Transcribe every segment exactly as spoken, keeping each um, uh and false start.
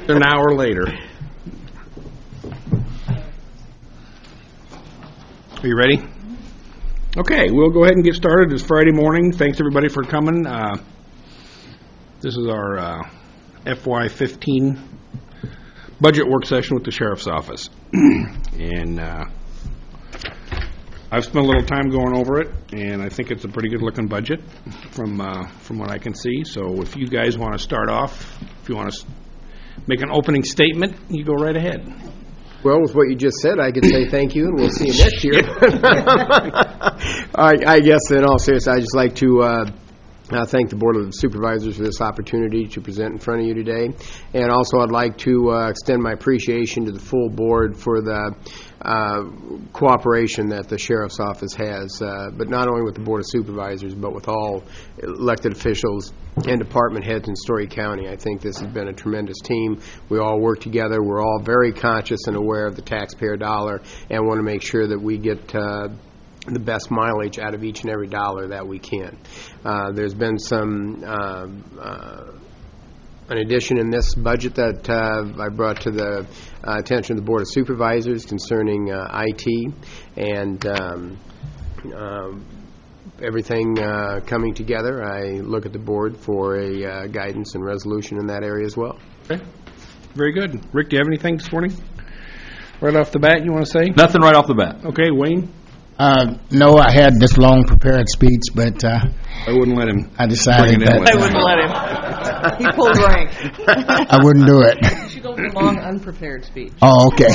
An hour later. Are you ready? Okay, we'll go ahead and get started. It's Friday morning. Thanks, everybody, for coming. Uh, this is our uh, F Y fifteen budget work session with the Sheriff's Office. and uh, I've spent a little time going over it, and I think it's a pretty good-looking budget from uh, from what I can see. So if you guys want to start off, if you want to make an opening statement, you go right ahead. Well, with what you just said, I could say thank you, and we'll see you next year. I, I guess, in all seriousness, I'd just like to uh, uh, thank the Board of Supervisors for this opportunity to present in front of you today. And also, I'd like to uh, extend my appreciation to the full board for the uh, cooperation that the Sheriff's Office has, uh, but not only with the Board of Supervisors, but with all elected officials and department heads in Story County. I think this has been a tremendous team. We all work together. We're all very conscious and aware of the taxpayer dollar and want to make sure that we get uh, the best mileage out of each and every dollar that we can. Uh, there's been some uh, uh, an addition in this budget that uh, I brought to the uh, attention of the Board of Supervisors concerning uh, I T and um, uh, everything uh, coming together. I look at the board for a uh, guidance and resolution in that area as well. Okay. Very good. Rick, do you have anything this morning? Right off the bat, you want to say? Nothing right off the bat. Okay, Wayne? Uh, no, I had this long prepared speech, but uh, I wouldn't let him. I decided bring it in that with I wouldn't let him. He pulled rank. I wouldn't do it. You should go with a long, unprepared speech. Oh, okay.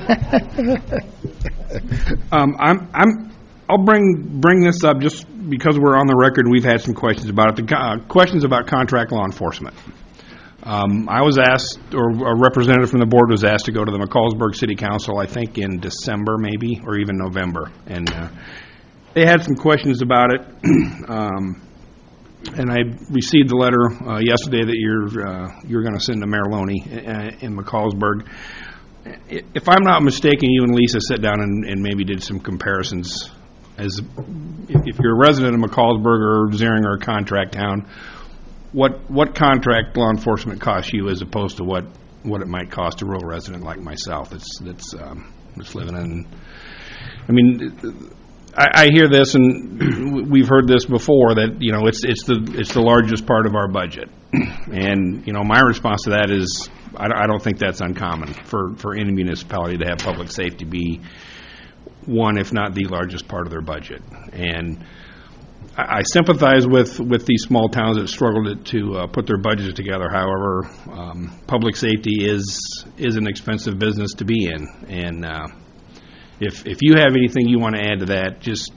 um, I'm, I'm, I'll bring bring this up just because we're on the record. We've had some questions about it. The uh, questions about contract law enforcement. Um, I was asked, or a representative from the board was asked to go to the McCallsburg City Council, I think in December maybe, or even November. And uh, they had some questions about it. um, and I received the letter uh, yesterday that you're uh, you're going to send to Mayor Loney in, in McCallsburg. If I'm not mistaken, you and Lisa sat down and, and maybe did some comparisons. As if you're a resident of McCallsburg or Zering or a contract town, What what contract law enforcement costs you as opposed to what, what it might cost a rural resident like myself that's that's um, that's living in? I mean, I, I hear this, and we've heard this before, that you know it's it's the it's the largest part of our budget, and you know my response to that is I, I don't think that's uncommon for for any municipality to have public safety be one, if not the largest part of their budget. And I sympathize with, with these small towns that struggle to, to uh, put their budgets together. However, um, public safety is is an expensive business to be in, and uh, if if you have anything you want to add to that, just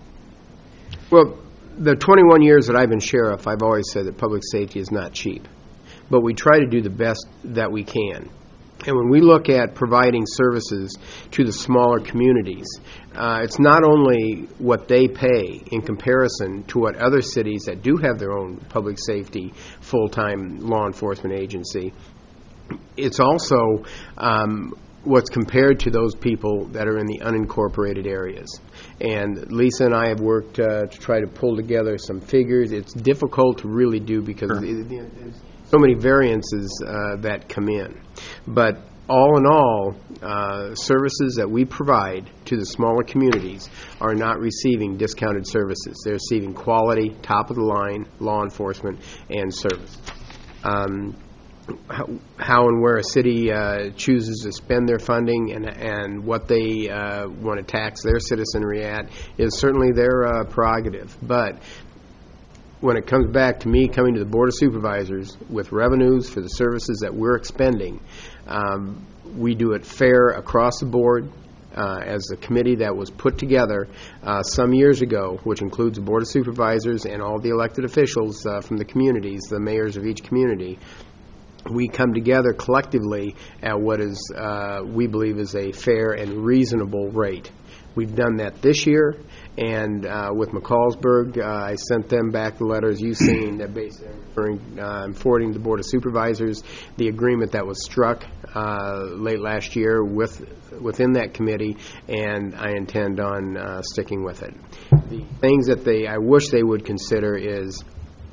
Well, the twenty-one years that I've been sheriff, I've always said that public safety is not cheap, but we try to do the best that we can. And when we look at providing services to the smaller communities, uh, it's not only what they pay in comparison to what other cities that do have their own public safety full-time law enforcement agency. It's also um, what's compared to those people that are in the unincorporated areas. And Lisa and I have worked uh, to try to pull together some figures. It's difficult to really do because Sure. it, it, it's so many variances uh, that come in. But all in all, uh, services that we provide to the smaller communities are not receiving discounted services. They're receiving quality, top-of-the-line law enforcement and service. Um, how, how and where a city uh, chooses to spend their funding and, and what they uh, want to tax their citizenry at is certainly their uh, prerogative. But when it comes back to me coming to the Board of Supervisors with revenues for the services that we're expending, um, we do it fair across the board. Uh, as a committee that was put together uh, some years ago, which includes the Board of Supervisors and all the elected officials uh, from the communities, the mayors of each community, we come together collectively at what is uh, we believe is a fair and reasonable rate. We've done that this year, and uh, with McCallsburg, uh, I sent them back the letters you've seen that basically referring, uh, forwarding to the Board of Supervisors the agreement that was struck uh, late last year with within that committee, and I intend on uh, sticking with it. The things that they I wish they would consider is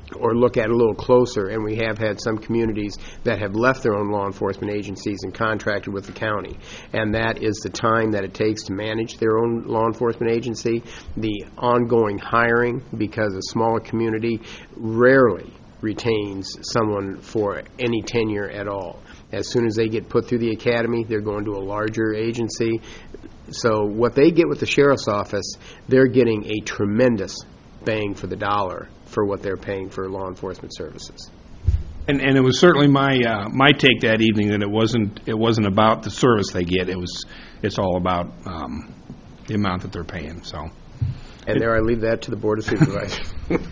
or look at a little closer, and we have had some communities that have left their own law enforcement agencies and contracted with the county. And that is the time that it takes to manage their own law enforcement agency, the ongoing hiring, because a smaller community rarely retains someone for any tenure at all. As soon as they get put through the academy, they're going to a larger agency. So what they get with the sheriff's office, they're getting a tremendous bang for the dollar for what they're paying for law enforcement services. And and it was certainly my uh, my take that evening that it wasn't it wasn't about the service they get. It was it's all about um, the amount that they're paying. So. And there I leave that to the Board of Supervisors.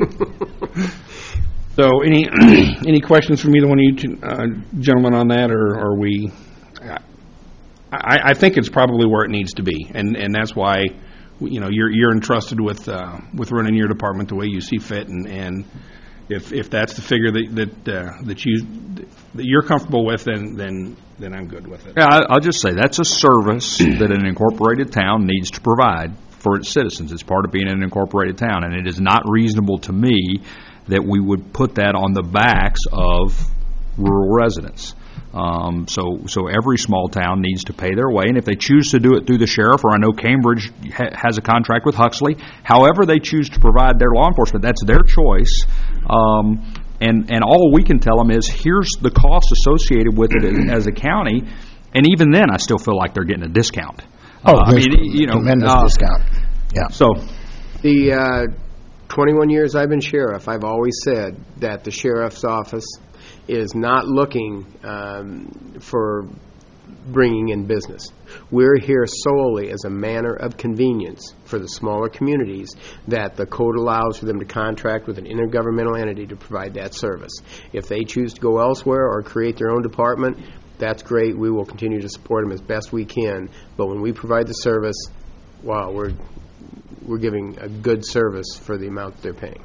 So any any questions from either one of you two, uh, gentlemen on that, or are we? I, I think it's probably where it needs to be, and and that's why, you know, you're you're entrusted with uh, with running your department the way you see fit, and, and if if that's the figure that that uh, that you that you're comfortable with, then then then I'm good with it. Yeah, I- I'll just say that's a service that an incorporated town needs to provide for its citizens. It's part of being an incorporated town, and it is not reasonable to me that we would put that on the backs of rural residents. Um, so, so every small town needs to pay their way, and if they choose to do it through the sheriff, or I know Cambridge ha- has a contract with Huxley, however they choose to provide their law enforcement, that's their choice. Um, and, and all we can tell them is, here's the cost associated with it as a county, and even then, I still feel like they're getting a discount. Oh, Uh, I there's mean, you know, tremendous uh, discount. Yeah. So, The uh, twenty-one years I've been sheriff, I've always said that the sheriff's office is not looking um, for bringing in business. We're here solely as a manner of convenience for the smaller communities that the code allows for them to contract with an intergovernmental entity to provide that service. If they choose to go elsewhere or create their own department, that's great. We will continue to support them as best we can. But when we provide the service, wow, we're we're giving a good service for the amount that they're paying.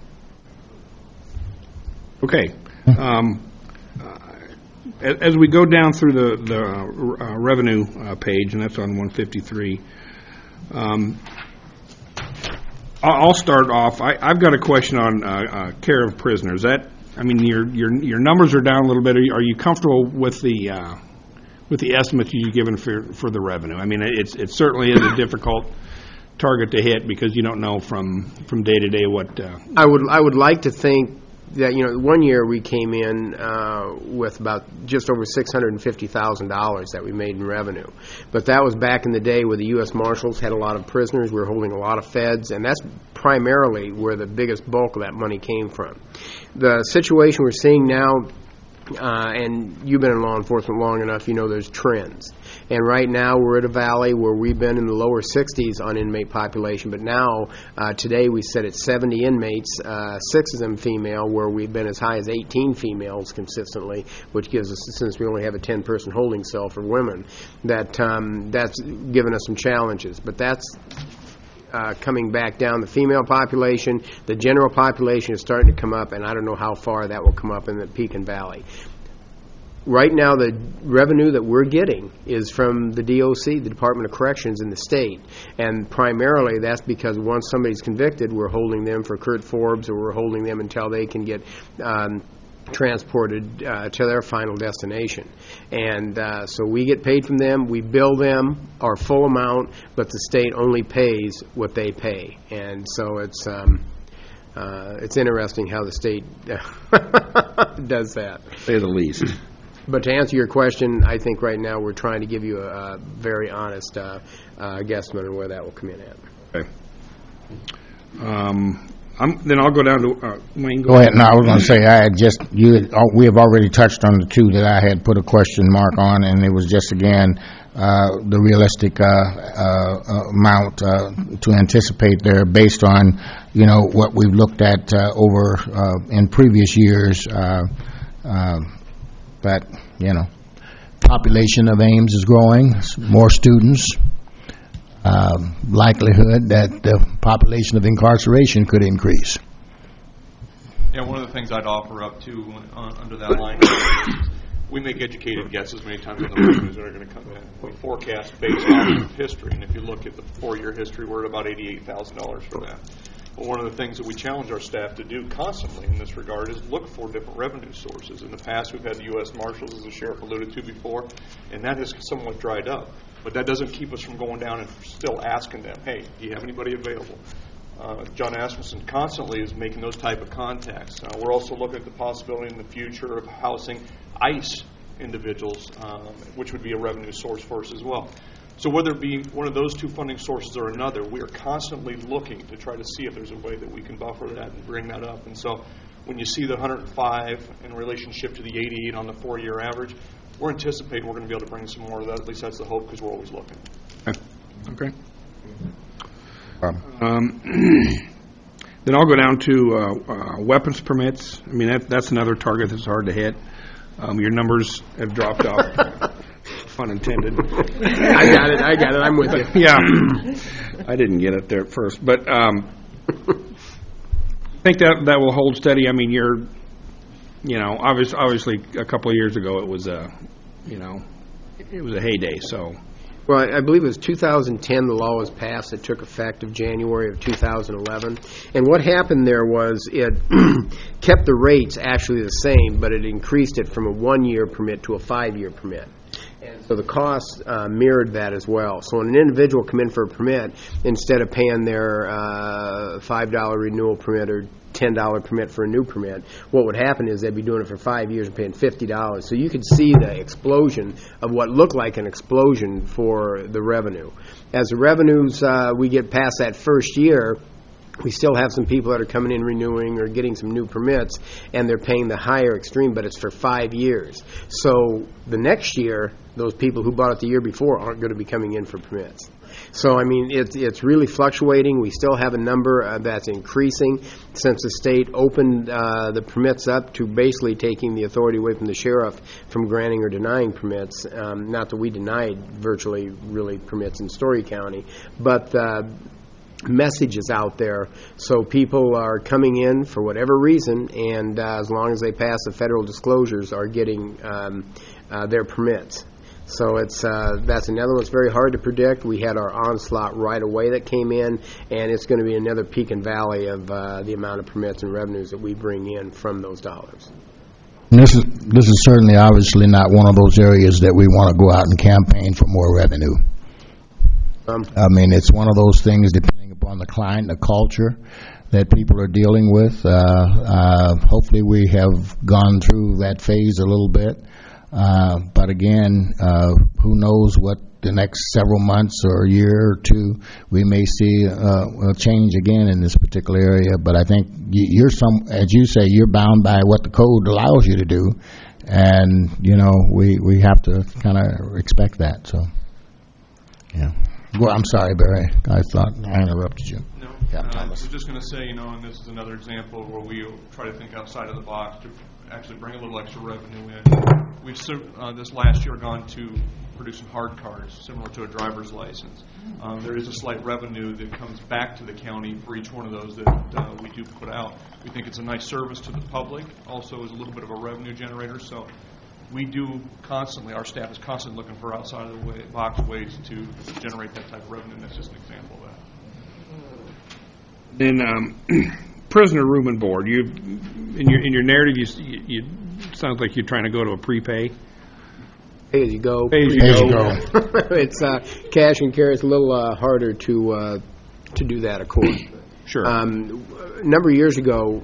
Okay. Um, uh, a- as we go down through the the uh, revenue uh, page, and that's on one fifty-three. Um, I'll I'll start off. I, I've got a question on uh, uh, care of prisoners. That I mean, your your your numbers are down a little bit. Are you, are you comfortable with the uh, with the estimates you've given for for the revenue? I mean, it's it certainly is a difficult target to hit because you don't know from from day to day what. Uh, I would I would like to think that, you know, one year we came in uh, with about just over six hundred fifty thousand dollars that we made in revenue. But that was back in the day where the U S Marshals had a lot of prisoners. We were holding a lot of feds, and that's primarily where the biggest bulk of that money came from. The situation we're seeing now, uh, and you've been in law enforcement long enough, you know there's trends. And right now we're at a valley where we've been in the lower sixties on inmate population, but now uh, today we sit at seventy inmates, uh, six of them female, where we've been as high as eighteen females consistently, which gives us, since we only have a ten-person holding cell for women, that um, that's given us some challenges. But that's Uh, coming back down. The female population, the general population is starting to come up, and I don't know how far that will come up in the Pekin Valley. Right now, the revenue that we're getting is from the D O C, the Department of Corrections in the state, and primarily that's because once somebody's convicted, we're holding them for Kurt Forbes, or we're holding them until they can get um, transported uh, to their final destination. And uh, so we get paid from them, we bill them our full amount, but the state only pays what they pay. And so it's um, uh, it's interesting how the state does that. say the least. But to answer your question, I think right now we're trying to give you a, a very honest uh, uh, guesstimate on where that will come in at. Okay. Um, I'm, then I'll go down to uh, Wayne. Go ahead. No, I was going to say, I had just, you, had- oh, we have already touched on the two that I had put a question mark on, and it was just, again, uh, the realistic uh, uh, amount uh, to anticipate there based on, you know, what we've looked at uh, over uh, in previous years. Uh, uh, but, you know, population of Ames is growing, more students. Uh, likelihood that the population of incarceration could increase. Yeah, one of the things I'd offer up too uh, under that line is we make educated guesses many times on the revenues that are going to come in. We forecast based off of history, and if you look at the four-year history, we're at about eighty-eight thousand dollars for that. But one of the things that we challenge our staff to do constantly in this regard is look for different revenue sources. In the past, we've had the U S Marshals, as the Sheriff alluded to before, and that has somewhat dried up. But that doesn't keep us from going down and still asking them, hey, do you have anybody available? Uh, John Asmussen constantly is making those type of contacts. Uh, we're also looking at the possibility in the future of housing ICE individuals, um, which would be a revenue source for us as well. So whether it be one of those two funding sources or another, we are constantly looking to try to see if there's a way that we can buffer that and bring that up. And so when you see the one hundred five in relationship to the eighty-eight on the four-year average, we're anticipating we're going to be able to bring some more of that. At least that's the hope, because we're always looking. Okay. Um, then I'll go down to uh, uh, weapons permits. I mean, that, that's another target that's hard to hit. Um, your numbers have dropped off. Pun intended. I got it, I got it, I'm with you. Yeah. I didn't get it there at first. But um, I think that that will hold steady. I mean, you're, you know, obviously, obviously a couple of years ago it was a, you know, it was a heyday, so. Well, I believe it was two thousand ten the law was passed. It took effect of January of two thousand eleven. And what happened there was it kept the rates actually the same, but it increased it from a one-year permit to a five-year permit. And so the costs uh, mirrored that as well. So when an individual come in for a permit, instead of paying their uh, five dollar renewal permit or ten dollar permit for a new permit, what would happen is they'd be doing it for five years and paying fifty dollars. So you could see the explosion of what looked like an explosion for the revenue. As the revenues, uh, we get past that first year, we still have some people that are coming in renewing or getting some new permits, and they're paying the higher extreme, but it's for five years. So the next year, those people who bought it the year before aren't going to be coming in for permits. So, I mean, it's it's really fluctuating. We still have a number uh, that's increasing since the state opened uh, the permits up to basically taking the authority away from the sheriff from granting or denying permits. Um, not that we denied virtually really permits in Story County, but uh, message is out there, so people are coming in for whatever reason, and uh, as long as they pass the federal disclosures, are getting um, uh, their permits. So it's uh, that's another one that's very hard to predict. We had our onslaught right away that came in, and it's going to be another peak and valley of uh, the amount of permits and revenues that we bring in from those dollars. This is this is certainly obviously not one of those areas that we want to go out and campaign for more revenue. Um, I mean, it's one of those things, depending upon the client, the culture that people are dealing with. Uh, uh, hopefully we have gone through that phase a little bit. Uh, but again, uh, who knows what the next several months or a year or two, we may see uh, a change again in this particular area. But I think you're some, as you say, you're bound by what the code allows you to do. And, you know, we, we have to kind of expect that. So, yeah. Well, I'm sorry, Barry. I thought I interrupted you. No, Yeah, uh, I Thomas. was just going to say, you know, and this is another example where we try to think outside of the box to actually bring a little extra revenue in. We've uh, this last year gone to producing hard cards, similar to a driver's license. Um, there is a slight revenue that comes back to the county for each one of those that uh, we do put out. We think it's a nice service to the public, also is a little bit of a revenue generator. So we do constantly, our staff is constantly looking for outside of the way, box ways to generate that type of revenue, and that's just an example of that. Then um, prisoner room and board. You in your in your narrative, you, you, you sounds like you're trying to go to a prepay. Pay as you go. Pay as you Pay as you go. go. It's uh, cash and carry. It's a little uh, harder to uh, to do that, of course. Sure. Um, a number of years ago,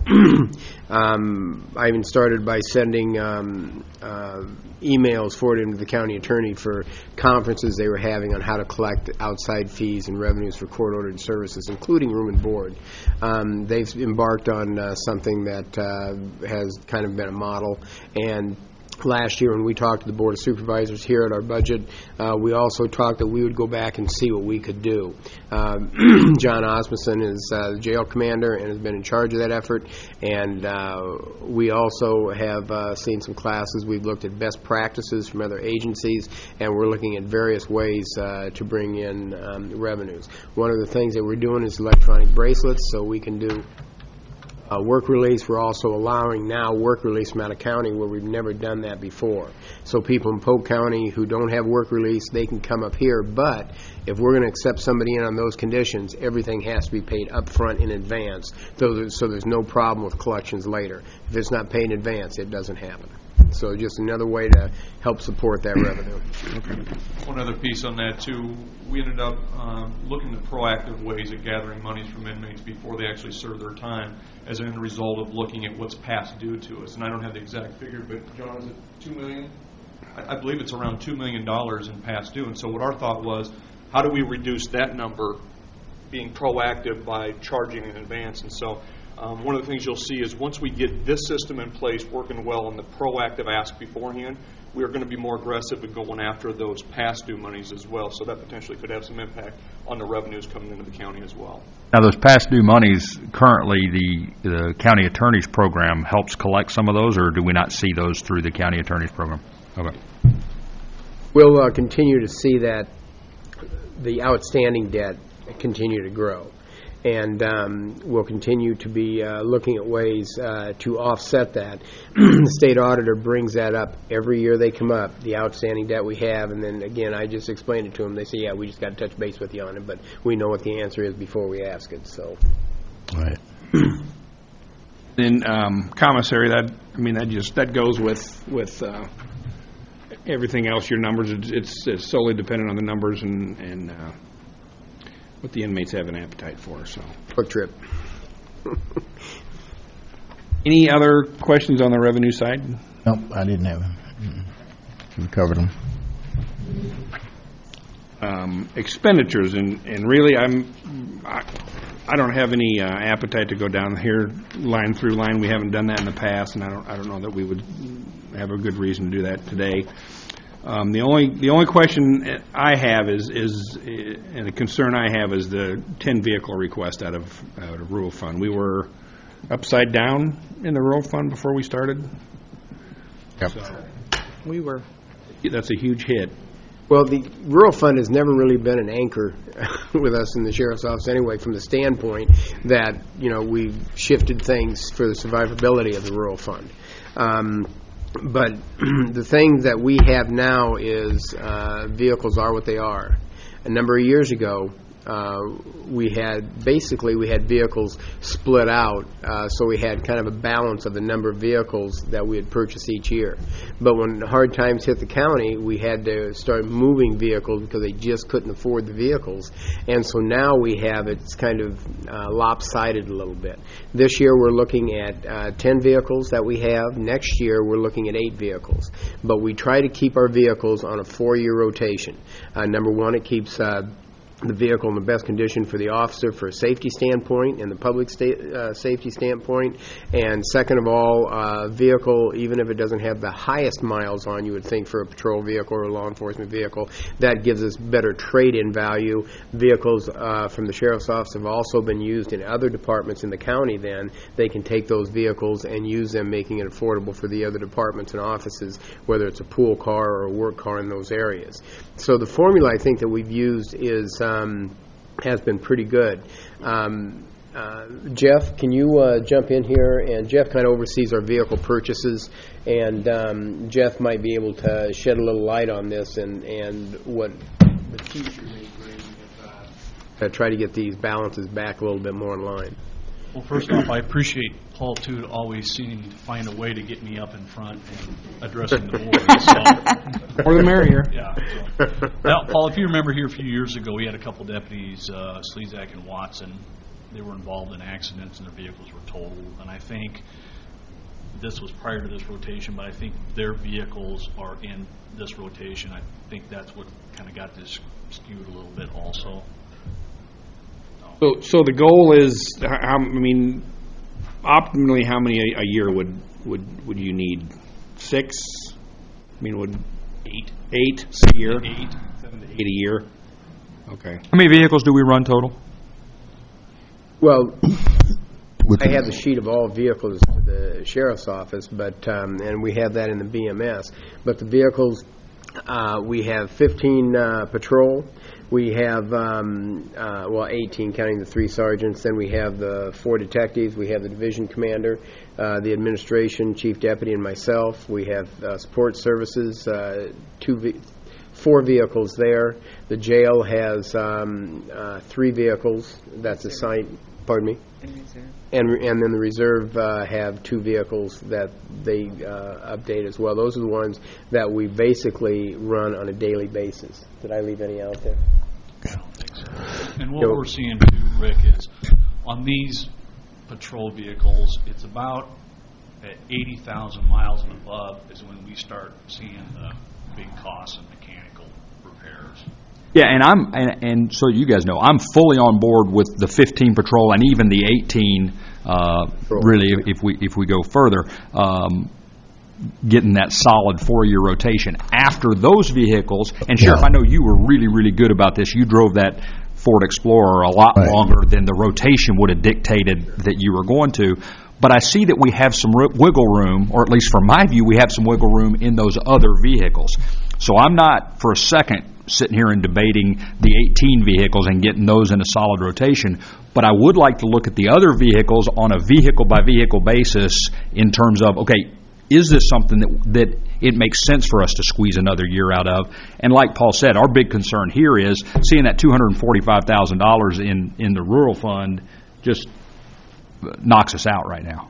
um, I even started by sending um, uh, emails forwarded to the county attorney for conferences they were having on how to collect outside fees and revenues for court-ordered services, including room and board. Um, they've embarked on uh, something that uh, has kind of been a model, and last year when we talked to the Board of Supervisors here at our budget, uh, we also talked that we would go back and see what we could do. Um, John Osmussen is uh, the jail commander and has been in charge of that effort, and uh, we also have uh, seen some classes. We've looked at best practices from other agencies, and we're looking at various ways uh, to bring in um, revenues. One of the things that we're doing is electronic bracelets, so we can do uh, work release. We're also allowing now work release from out of county where we've never done that before. So people in Polk County who don't have work release, they can come up here, but if we're going to accept somebody in on those conditions, everything has to be paid up front in advance, so there's, so there's no problem with collections later. If it's not paid in advance, it doesn't happen. So just another way to help support that revenue. One other piece on that, too, we ended up um, looking at proactive ways of gathering monies from inmates before they actually serve their time as a result of looking at what's past due to us. And I don't have the exact figure, but, John, is it two million dollars? I, I believe it's around two million dollars in past due. And so what our thought was, how do we reduce that number being proactive by charging in advance? And so um, one of the things you'll see is once we get this system in place, working well on the proactive ask beforehand, we are going to be more aggressive in going after those past due monies as well. So that potentially could have some impact on the revenues coming into the county as well. Now, those past due monies, currently the, the county attorney's program helps collect some of those, or do we not see those through the county attorney's program? Okay. We'll uh, continue to see that the outstanding debt continue to grow. And um, we'll continue to be uh, looking at ways uh, to offset that. The state auditor brings that up every year they come up, the outstanding debt we have, and then again, I just explained it to them. They say, yeah, we just got to touch base with you on it, but we know what the answer is before we ask it, so. Right. Then um, commissary, that, I mean, that just, that goes with, with uh, everything else, your numbers. It's, it's solely dependent on the numbers and, and uh, what the inmates have an appetite for, so. Quick trip. Any other questions on the revenue side? Nope, I didn't have them. Mm-mm. We covered them. Um, expenditures, and, and really, I'm, I, I don't have any uh, appetite to go down here line through line. We haven't done that in the past, and I don't, I don't know that we would have a good reason to do that today. Um, the only, the only question I have is, is, and a concern I have is the ten vehicle request out of, out of rural fund. We were upside down in the rural fund before we started. Yep. So We were. that's a huge hit. Well, the rural fund has never really been an anchor with us in the sheriff's office anyway, from the standpoint that, you know, we've shifted things for the survivability of the rural fund. Um, but the thing that we have now is uh, vehicles are what they are. A number of years ago, Uh, we had, basically, we had vehicles split out, uh, so we had kind of a balance of the number of vehicles that we had purchased each year. But when hard times hit the county, we had to start moving vehicles because they just couldn't afford the vehicles. And so now we have, it's kind of uh, lopsided a little bit. This year, we're looking at uh, ten vehicles that we have. Next year, we're looking at eight vehicles. But we try to keep our vehicles on a four-year rotation. Uh, number one, it keeps Uh, the vehicle in the best condition for the officer for a safety standpoint and the public sta- uh, safety standpoint. And second of all, uh, vehicle, even if it doesn't have the highest miles on, you would think for a patrol vehicle or a law enforcement vehicle, that gives us better trade-in value. Vehicles uh, from the sheriff's office have also been used in other departments in the county then. They can take those vehicles and use them, making it affordable for the other departments and offices, whether it's a pool car or a work car in those areas. So the formula I think that we've used is um, has been pretty good. Um, uh, Jeff, can you uh, jump in here? And Jeff kind of oversees our vehicle purchases, and um, Jeff might be able to shed a little light on this and, and what the future may bring if uh, try to get these balances back a little bit more in line. Well, first off, I appreciate Paul, too, always seeming to find a way to get me up in front and addressing the board. So, More the merrier. yeah. So. Now, Paul, if you remember here a few years ago, we had a couple deputies, uh, Slezak and Watson. They were involved in accidents and their vehicles were totaled. And I think this was prior to this rotation, but I think their vehicles are in this rotation. I think that's what kind of got this skewed a little bit also. So, so the goal is, how, I mean, optimally, how many a, a year would, would would you need? Six? I mean, would eight? Eight a year? Eight, seven to eight. Eight a year. Okay. How many vehicles do we run total? Well, I have the sheet of all vehicles to the sheriff's office, but um, and we have that in the B M S. But the vehicles Uh, We have fifteen uh, patrol. We have, um, uh, well, eighteen, counting the three sergeants. Then we have the four detectives. We have the division commander, uh, the administration, chief deputy, and myself. We have uh, support services, uh, two, ve- four vehicles there. The jail has um, uh, three vehicles. That's assigned. Pardon me. And, and then the reserve uh, have two vehicles that they uh, update as well. Those are the ones that we basically run on a daily basis. Did I leave any out there? And what we're seeing too, Rick, is on these patrol vehicles, it's about at eighty thousand miles and above is when we start seeing the big costs in mechanical repairs. Yeah, and I'm and, and so you guys know, I'm fully on board with the fifteen patrol and even the eighteen. Uh, really, if we if we go further, um, getting that solid four-year rotation after those vehicles. And Sheriff, I know you were really really good about this. You drove that Ford Explorer a lot Right. longer than the rotation would have dictated that you were going to. But I see that we have some ri- wiggle room, or at least from my view, we have some wiggle room in those other vehicles. So I'm not for a second sitting here and debating the eighteen vehicles and getting those in a solid rotation, but I would like to look at the other vehicles on a vehicle-by-vehicle basis in terms of, okay, is this something that that it makes sense for us to squeeze another year out of? And like Paul said, our big concern here is seeing that two hundred forty-five thousand dollars in, in the rural fund just knocks us out right now.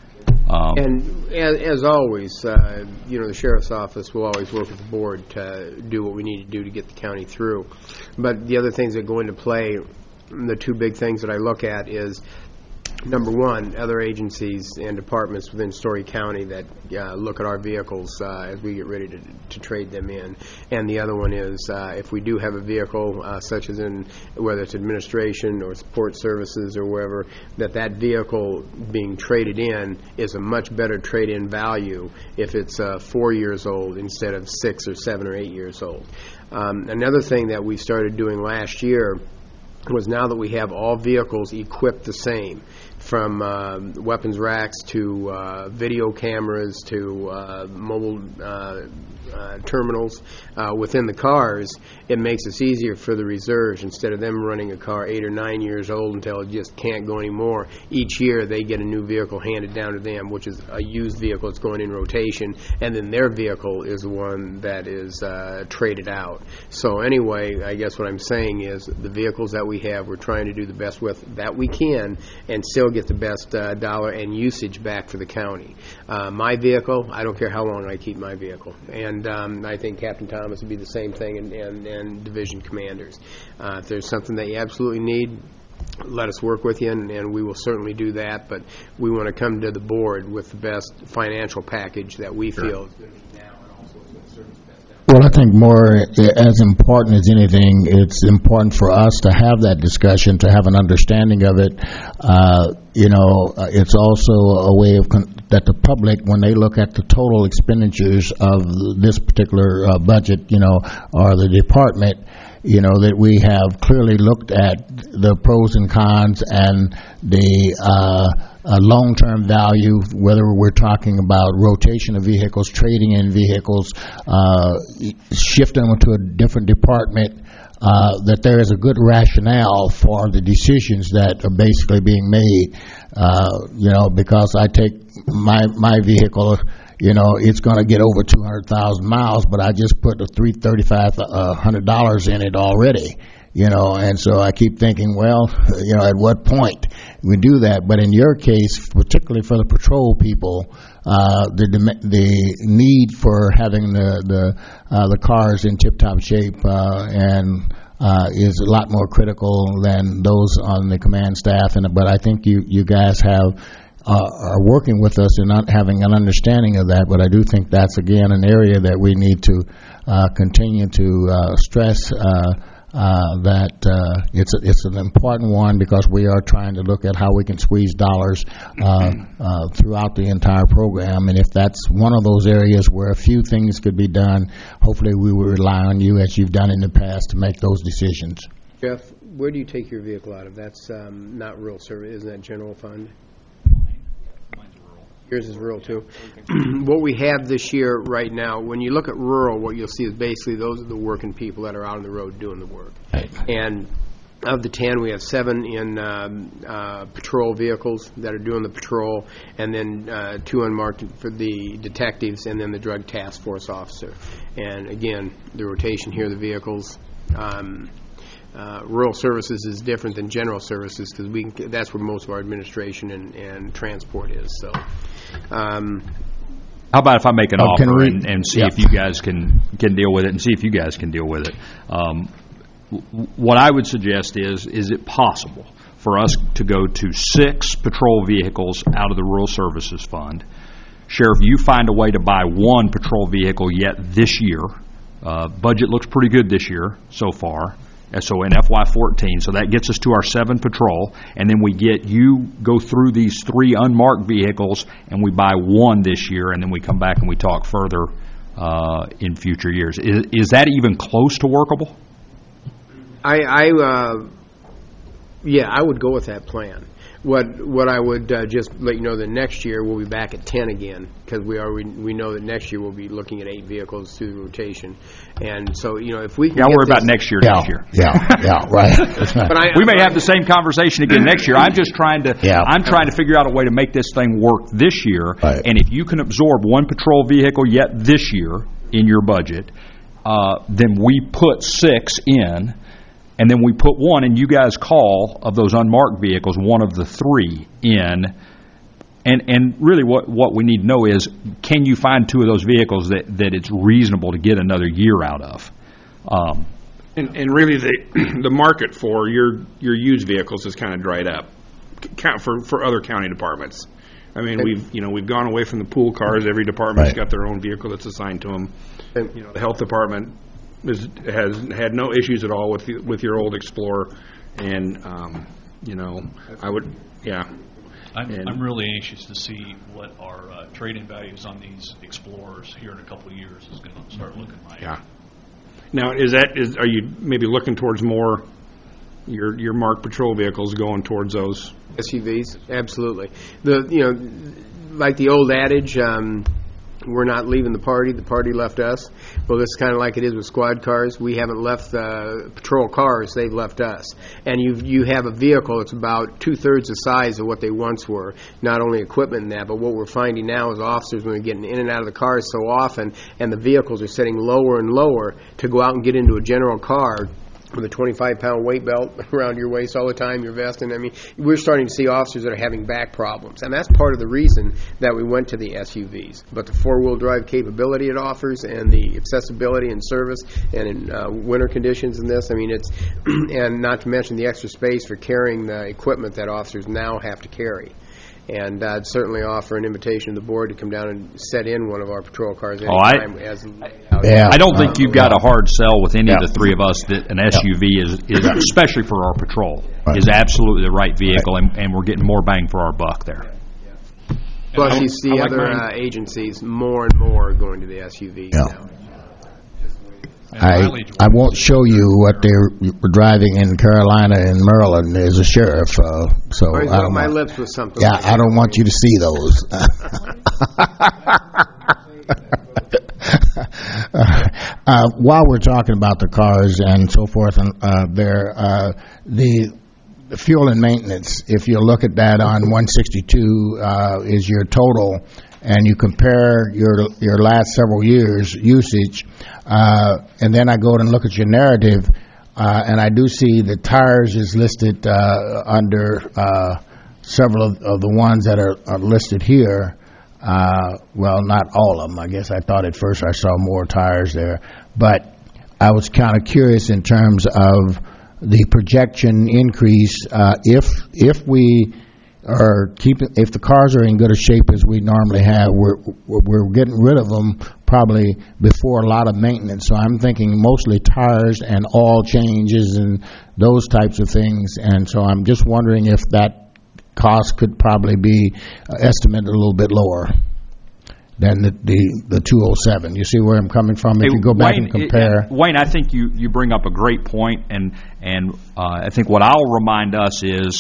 Um, And as, as always, uh, you know, the sheriff's office will always work with the board to do what we need to do to get the county through. But the other things that go into play, the two big things that I look at is, number one, other agencies and departments within Story County that uh, look at our vehicles uh, as we get ready to, to trade them in. And the other one is uh, if we do have a vehicle, uh, such as in whether it's administration or support services or wherever, that that vehicle being traded in is a much better trade-in value if it's uh, four years old instead of six or seven or eight years old. Um, another thing that we started doing last year was, now that we have all vehicles equipped the same, from uh, weapons racks to uh, video cameras to uh, mobile uh, uh, terminals uh, within the cars, it makes it easier for the reserves. Instead of them running a car eight or nine years old until it just can't go anymore, each year they get a new vehicle handed down to them, which is a used vehicle that's going in rotation, and then their vehicle is the one that is uh, traded out. So anyway, I guess what I'm saying is the vehicles that we have, we're trying to do the best with that we can and still get the best uh, dollar and usage back for the county. Uh, my vehicle, I don't care how long I keep my vehicle. And um, I think Captain Thomas would be the same thing, and, and, and division commanders. Uh, if there's something that you absolutely need, let us work with you, and, and we will certainly do that. But we want to come to the board with the best financial package that we feel is going to be now, and also is going to serve us best out. Well, I think more, uh, as important as anything, it's important for us to have that discussion, to have an understanding of it. Uh, you know, uh, it's also a way of con- that the public, when they look at the total expenditures of this particular uh, budget, you know, or the department, you know, that we have clearly looked at the pros and cons and the uh, uh, long-term value, whether we're talking about rotation of vehicles, trading in vehicles, uh, shifting them to a different department, uh, that there is a good rationale for the decisions that are basically being made. Uh, you know, because I take my my vehicle, you know, it's going to get over two hundred thousand miles, but I just put the three thirty-five hundred dollars in it already. You know, and so I keep thinking, well, you know, at what point we do that? But in your case, particularly for the patrol people, uh, the the need for having the the uh, the cars in tip-top shape uh, and uh, is a lot more critical than those on the command staff. And but I think you you guys have uh, are working with us and not having an understanding of that. But I do think that's again an area that we need to uh, continue to uh, stress. Uh, Uh, that uh, it's a, it's an important one, because we are trying to look at how we can squeeze dollars uh, uh, throughout the entire program. And if that's one of those areas where a few things could be done, hopefully we will rely on you, as you've done in the past, to make those decisions. Jeff, where do you take your vehicle out of? That's um, not rural service, isn't that general fund? Mine's rural. Yours is rural, too. What we have this year right now, when you look at rural, what you'll see is basically those are the working people that are out on the road doing the work. And of the ten, we have seven in um, uh, patrol vehicles that are doing the patrol, and then uh, two unmarked for the detectives, and then the drug task force officer. And again, the rotation here, the vehicles. Um, Uh, rural services is different than general services because we can, that's where most of our administration and, and transport is. So, um, How about if I make an Oh, can offer we- and, and see yeah. if you guys can, can deal with it, and see if you guys can deal with it? Um, w- what I would suggest is, is it possible for us to go to six patrol vehicles out of the Rural Services Fund? Sheriff, you find a way to buy one patrol vehicle yet this year. Uh, budget looks pretty good this year so far. And so in F Y fourteen, so that gets us to our seven patrol, and then we get, you go through these three unmarked vehicles, and we buy one this year, and then we come back and we talk further uh, in future years. Is, is that even close to workable? I, I uh, yeah, I would go with that plan. What what I would uh, just let you know that next year we'll be back at ten again because we are we, we know that next year we'll be looking at eight vehicles through the rotation, and so you know if we can Yeah, I'll get worry about this- next year, Yeah, next year. yeah, yeah, right. But I, We may have the same conversation again next year. I'm just trying to, Yeah. I'm trying to figure out a way to make this thing work this year. Right. And if you can absorb one patrol vehicle yet this year in your budget, uh, then we put six in, and then we put one, and you guys call, of those unmarked vehicles, one of the three in. And, and really what, what we need to know is, can you find two of those vehicles that, that it's reasonable to get another year out of? Um, And, and really, the, the market for your, your used vehicles has kind of dried up, count for, for other county departments. I mean, we've, you know, we've gone away from the pool cars. Every department's Right. got their own vehicle that's assigned to them. And- You know, the health department is, has had no issues at all with, the- with your old Explorer. And, um, you know, I would, yeah. I'm, And- I'm really anxious to see what our uh, trade-in values on these Explorers here in a couple of years is going to start looking like. Yeah. Now, is that, is, are you maybe looking towards more, your, your marked patrol vehicles going towards those? S U Vs, absolutely. The, you know, like the old adage, um, we're not leaving the party, the party left us. Well, this is kind of like it is with squad cars. We haven't left uh, patrol cars, they've left us. And you you have a vehicle that's about two-thirds the size of what they once were, not only equipment and that, but what we're finding now is officers, when they're getting in and out of the cars so often, and the vehicles are sitting lower and lower, to go out and get into a general car with a twenty-five pound weight belt around your waist all the time, your vest, and I mean, we're starting to see officers that are having back problems, and that's part of the reason that we went to the S U Vs. But the four-wheel drive capability it offers, and the accessibility and service, and in uh, winter conditions in this, I mean, it's, and not to mention the extra space for carrying the equipment that officers now have to carry. And I'd certainly offer an invitation to the board to come down and set in one of our patrol cars Oh, I- anytime as laid out. Yeah. I don't think you've got a hard sell with any of Yeah. the three of us that an S U V is, is especially for our patrol, Right. is absolutely the right vehicle, and, and we're getting more bang for our buck there. Plus, you see I like other mine. uh, agencies, more and more going to the S U Vs Yeah. now. And I, mileage I won't show you what they were driving in Carolina and Maryland as a sheriff, uh, so Always I got don't my want, lips with something yeah, like I that. don't want you to see those. Uh, while we're talking about the cars and so forth, and uh, there, uh, the the fuel and maintenance, if you look at that on one sixty-two, uh, is your total, and you compare your your last several years' usage, uh, and then I go and look at your narrative, uh, and I do see the tires is listed uh, under uh, several of, of the ones that are, are listed here. Uh, well, not all of them. I guess I thought at first I saw more tires there, but I was kind of curious in terms of the projection increase. Uh, if if we are keeping, if the cars are in good a shape as we normally have, we're we're getting rid of them probably before a lot of maintenance. So I'm thinking mostly tires and oil changes and those types of things. And so I'm just wondering if that cost could probably be uh, estimated a little bit lower than the, the, the two oh seven. You see where I'm coming from? If Hey, you go back Wayne, and compare. it- Wayne, I think you, you bring up a great point, and and uh, I think what I'll remind us is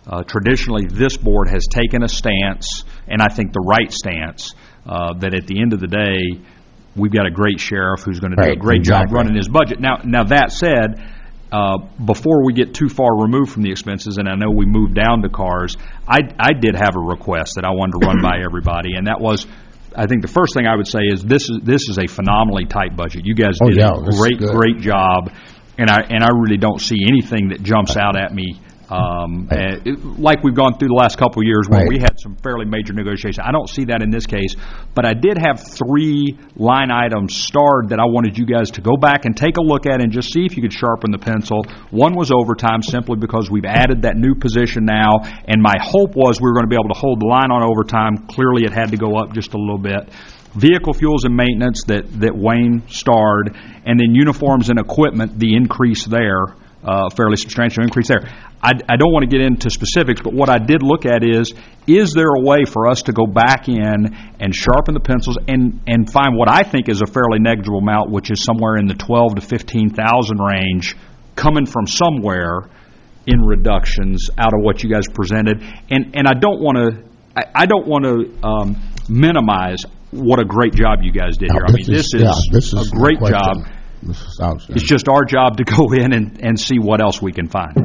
uh, traditionally, this board has taken a stance, and I think the right stance, uh, that at the end of the day, we've got a great sheriff who's going to do a Right, great job exactly. running his budget. Now, now that said, uh, before we get too far removed from the expenses, and I know we moved down to cars, I, I did have a request that I wanted to run by everybody, and that was, I think the first thing I would say is this is this is a phenomenally tight budget. You guys Oh, did yeah, a this is great, good. great job, and I and I really don't see anything that jumps out at me. Um, uh, it- like we've gone through the last couple of years where Right. we had some fairly major negotiations. I don't see that in this case, but I did have three line items starred that I wanted you guys to go back and take a look at and just see if you could sharpen the pencil. One was overtime, simply because we've added that new position now, and my hope was we were going to be able to hold the line on overtime. Clearly, it had to go up just a little bit. Vehicle fuels and maintenance that, that Wayne starred, and then uniforms and equipment, the increase there, uh, fairly substantial increase there. I, I don't want to get into specifics, but what I did look at is, is there a way for us to go back in and sharpen the pencils and, and find what I think is a fairly negligible amount, which is somewhere in the twelve to fifteen thousand range, coming from somewhere in reductions out of what you guys presented. And, and I don't want to, I, I don't want to um, minimize what a great job you guys did here. I mean, this is yeah, this is a no great question. job. This is outstanding. It's just our job to go in and, and see what else we can find.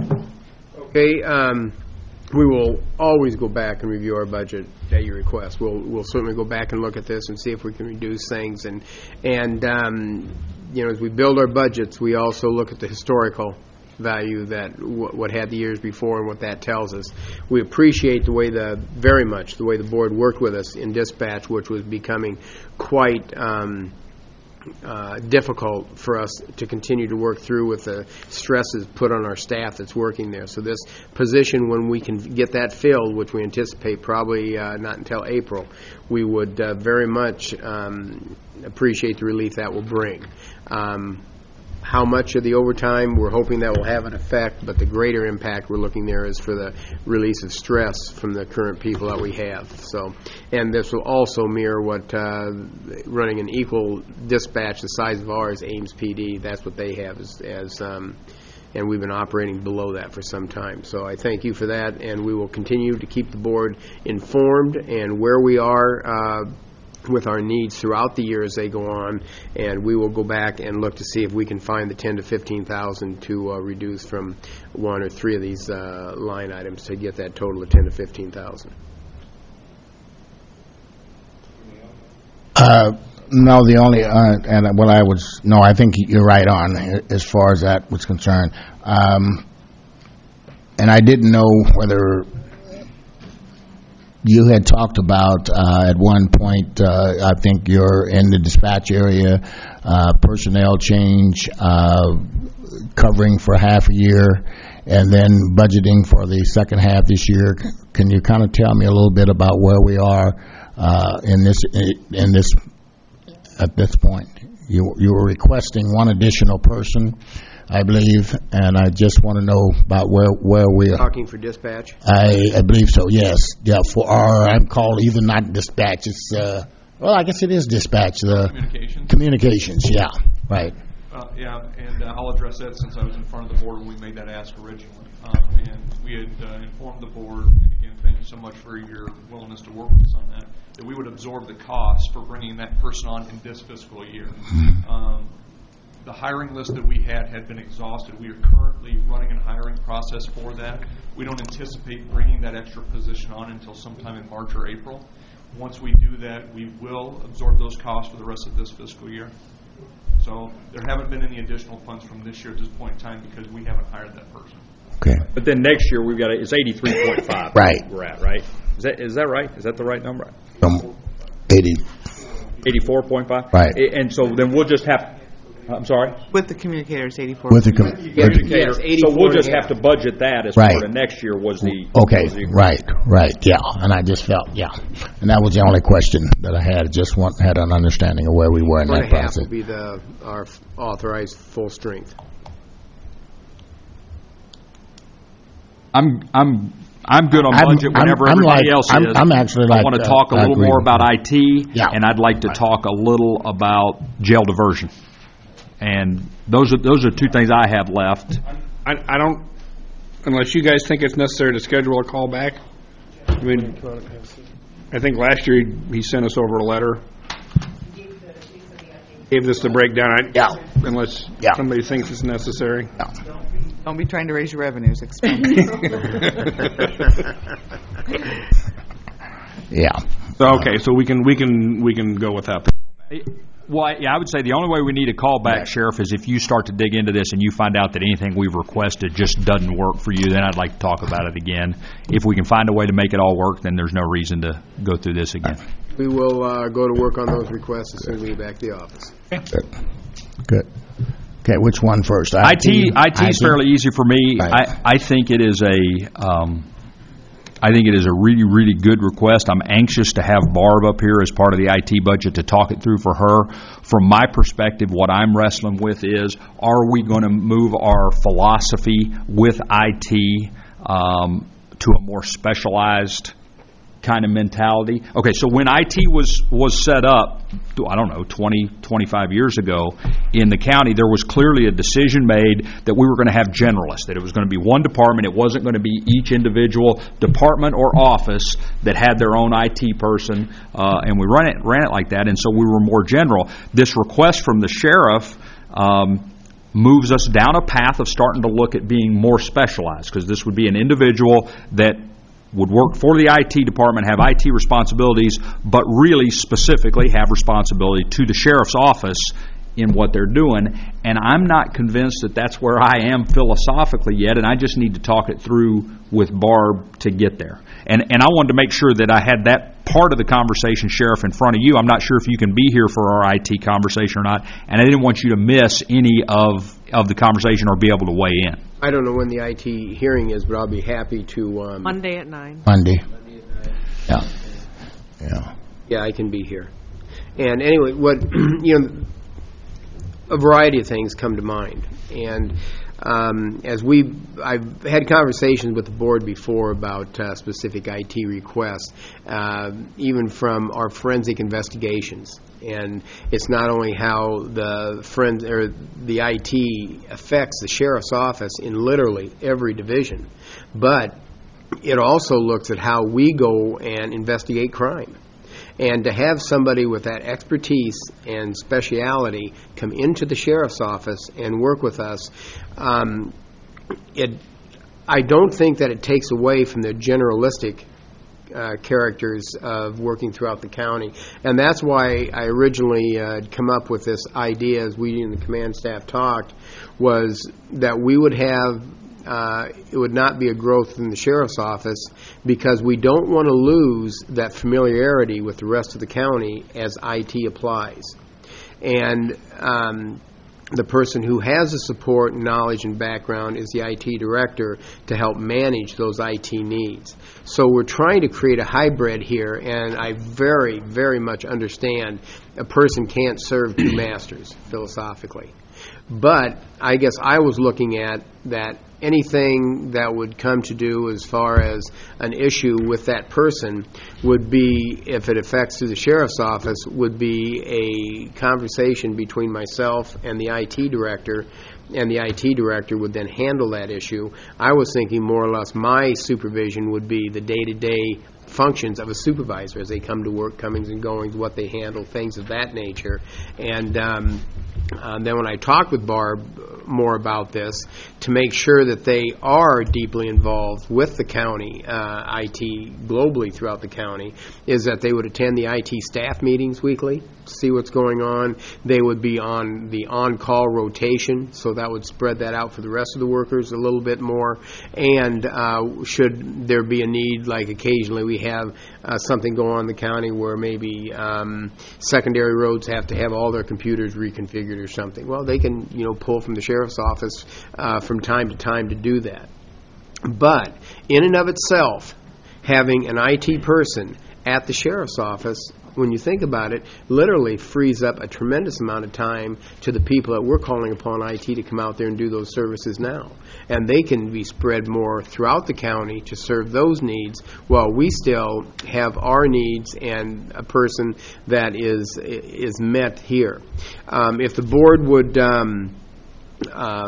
Okay, um, we will always go back and review our budget at your request. We'll, we'll certainly go back and look at this and see if we can reduce things. And, and, um, you know, as we build our budgets, we also look at the historical value that wh- what had the years before and what that tells us. We appreciate the way the, very much, the way the board worked with us in dispatch, which was becoming quite, um, uh, difficult for us to continue to work through with the stresses put on our staff that's working there. So this position, when we can get that filled, which we anticipate probably uh, not until April, we would uh, very much um, appreciate the relief that will bring. Um, How much of the overtime, we're hoping that will have an effect, but the greater impact we're looking there is for the release of stress from the current people that we have. So, and this will also mirror what, uh, running an equal dispatch the size of ours, Ames P D, that's what they have as, as um, and we've been operating below that for some time. So I thank you for that, and we will continue to keep the board informed and where we are uh, with our needs throughout the year as they go on, and we will go back and look to see if we can find the ten to fifteen thousand to uh, reduce from one or three of these uh, line items to get that total of ten to fifteen thousand. Uh, no, the only, uh, and what I was, no, I think you're right on as far as that was concerned. Um, and I didn't know whether you had talked about, uh, at one point, uh, I think you're in the dispatch area, uh, personnel change, uh, covering for half a year, and then budgeting for the second half this year. Can you kind of tell me a little bit about where we are, uh, in this, in this, at this point? You, you were requesting one additional person, I believe, and I just want to know about where, where we are. Talking for dispatch? I, I believe so, yes. Yeah, for our, I'm called either not dispatch, it's, uh, well, I guess it is dispatch, the Communications. communications, yeah, right. Uh, Yeah, and uh, I'll address that since I was in front of the board when we made that ask originally. Um, And we had uh, informed the board, and again, thank you so much for your willingness to work with us on that, that we would absorb the cost for bringing that person on in this fiscal year. Um, The hiring list that we had had been exhausted. We are currently running a hiring process for that. We don't anticipate bringing that extra position on until sometime in March or April. Once we do that, we will absorb those costs for the rest of this fiscal year. So there haven't been any additional funds from this year at this point in time because we haven't hired that person. Okay. But then next year, we've got, a- it's eighty-three point five. Right. We're at, right? Is that, is that right? Is that the right number? Um, eighty, eighty-four point five? Right. And so then we'll just have, I'm sorry? With the communicators, eighty-four. with the, com- Communicator. So eighty-four we'll and a just half. have to budget that as Right. part of next year was the. okay, was the- right, right, yeah, and I just felt, yeah. And that was the only question that I had, just want, had an understanding of where we were in Four that and a half process. will be the, our authorized full strength. I'm, I'm, I'm good on I'm- budget I'm- whenever I'm everybody like- else I'm- is. I'm actually I like, want to uh, talk a I little agree more with about you. I T. Yeah. And I'd like to talk a little about jail diversion. And those are, those are two things I have left. I, I don't, unless you guys think it's necessary to schedule a call back. I mean, I think last year he, he sent us over a letter. Gave us the breakdown. I, Yeah. Unless Yeah. somebody thinks it's necessary. Don't be trying to raise your revenues. Expenses. Yeah. So, okay, so we can we can we can go without that. Well, yeah, I would say the only way we need a callback, Sheriff, is if you start to dig into this and you find out that anything we've requested just doesn't work for you, then I'd like to talk about it again. If we can find a way to make it all work, then there's no reason to go through this again. We will uh, go to work on those requests as soon as we get back to the office. Good. Good. Okay, which one first? I T, I T is fairly easy for me. Right. I, I think it is a, um, I think it is a really, really good request. I'm anxious to have Barb up here as part of the I T budget to talk it through for her. From my perspective, what I'm wrestling with is, are we going to move our philosophy with I T um, to a more specialized kind of mentality? Okay, so when I T was was set up, I don't know, twenty, twenty-five years ago in the county, there was clearly a decision made that we were going to have generalists, that it was going to be one department. It wasn't going to be each individual department or office that had their own I T person, uh, and we ran it ran it like that, and so we were more general. This request from the sheriff um, moves us down a path of starting to look at being more specialized, because this would be an individual that would work for the I T department, have I T responsibilities, but really specifically have responsibility to the sheriff's office in what they're doing. And I'm not convinced that that's where I am philosophically yet, and I just need to talk it through with Barb to get there. And and I wanted to make sure that I had that part of the conversation, Sheriff, in front of you. I'm not sure if you can be here for our I T conversation or not, and I didn't want you to miss any of, of the conversation or be able to weigh in. I don't know when the I T hearing is, but I'll be happy to... Um, Monday at nine. Monday. Yeah. Yeah. Yeah, I can be here. And anyway, what, you know, a variety of things come to mind. And um, as we, I've had conversations with the board before about uh, specific I T requests, uh, even from our forensic investigations. And it's not only how the friend or the I T affects the sheriff's office in literally every division, but it also looks at how we go and investigate crime. And to have somebody with that expertise and speciality come into the sheriff's office and work with us, um, it, I don't think that it takes away from the generalistic Uh, characters of working throughout the county. And that's why I originally uh, had come up with this idea, as we in the command staff talked, was that we would have, uh, it would not be a growth in the sheriff's office, because we don't want to lose that familiarity with the rest of the county as I T applies. And um, the person who has the support, knowledge, and background is the I T director to help manage those I T needs. So we're trying to create a hybrid here, and I very, very much understand a person can't serve two masters, philosophically. But I guess I was looking at that anything that would come to do as far as an issue with that person would be, if it affects to the sheriff's office, would be a conversation between myself and the I T director, and the I T director would then handle that issue. I was thinking more or less my supervision would be the day-to-day functions of a supervisor as they come to work, comings and goings, what they handle, things of that nature. And um, uh, then when I talked with Barb more about this, to make sure that they are deeply involved with the county uh, I T globally throughout the county, is that they would attend the I T staff meetings weekly, see what's going on. They would be on the on-call rotation, so that would spread that out for the rest of the workers a little bit more. And uh, should there be a need, like occasionally we have uh, something go on in the county where maybe um, secondary roads have to have all their computers reconfigured or something, well, they can, you know, pull from the sheriff's office uh, from time to time to do that. But in and of itself, having an I T person at the sheriff's office, when you think about it, literally frees up a tremendous amount of time to the people that we're calling upon I T to come out there and do those services now. And they can be spread more throughout the county to serve those needs, while we still have our needs and a person that is is met here. Um, if the board would um, uh,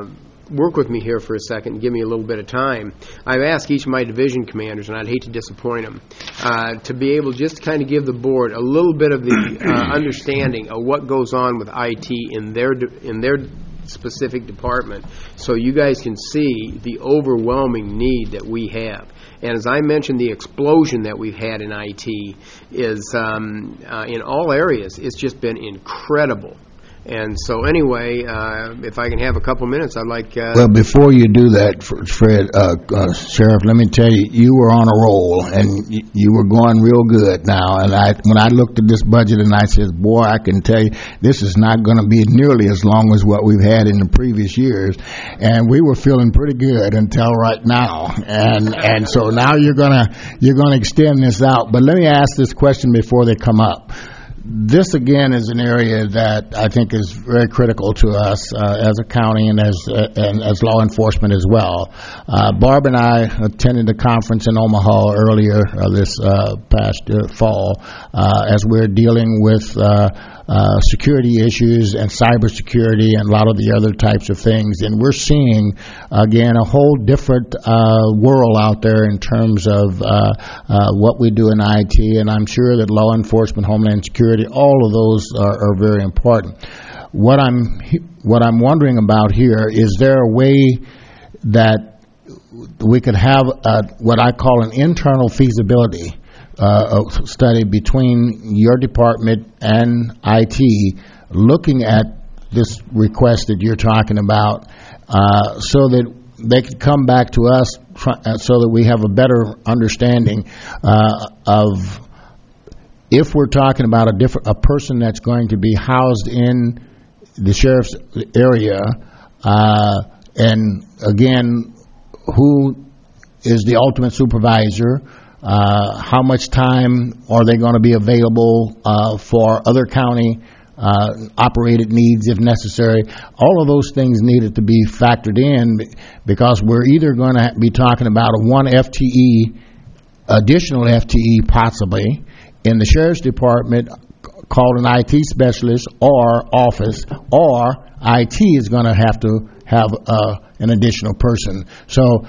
work with me here for a second and give me a little bit of time. I've asked each of my division commanders, and I'd hate to disappoint them, uh, to be able just to kind of give the board a little bit of the uh, understanding of what goes on with I T in their de- in their specific department, so you guys can see the overwhelming need that we have. And as I mentioned, the explosion that we've had in I T is, um, uh, in all areas, it's just been incredible. And so anyway, uh, if I can have a couple minutes, I'd like... Uh, Well, before you do that, F- Fred, uh, uh, Sheriff, let me tell you, you were on a roll, and y- you were going real good now. And I, when I looked at this budget, and I said, boy, I can tell you, this is not going to be nearly as long as what we've had in the previous years. And we were feeling pretty good until right now. And and so now you're gonna you're gonna extend this out. But let me ask this question before they come up. This, again, is an area that I think is very critical to us uh, as a county and as uh, and as law enforcement as well. Uh, Barb and I attended a conference in Omaha earlier uh, this uh, past uh, fall uh, as we're dealing with uh, uh, security issues and cybersecurity and a lot of the other types of things. And we're seeing, again, a whole different uh, world out there in terms of uh, uh, what we do in I T, and I'm sure that law enforcement, Homeland Security, all of those are, are very important. What I'm what I'm wondering about here, is there a way that we could have a, what I call an internal feasibility uh, study between your department and I T, looking at this request that you're talking about, uh, so that they could come back to us, so that we have a better understanding uh, of, if we're talking about a different, a person that's going to be housed in the sheriff's area, uh, and again, who is the ultimate supervisor, uh, how much time are they going to be available uh, for other county uh, operated needs if necessary. All of those things needed to be factored in, because we're either going to be talking about a one F T E, additional F T E possibly, in the sheriff's department called an I T specialist or office, or I T is going to have to have uh, an additional person. So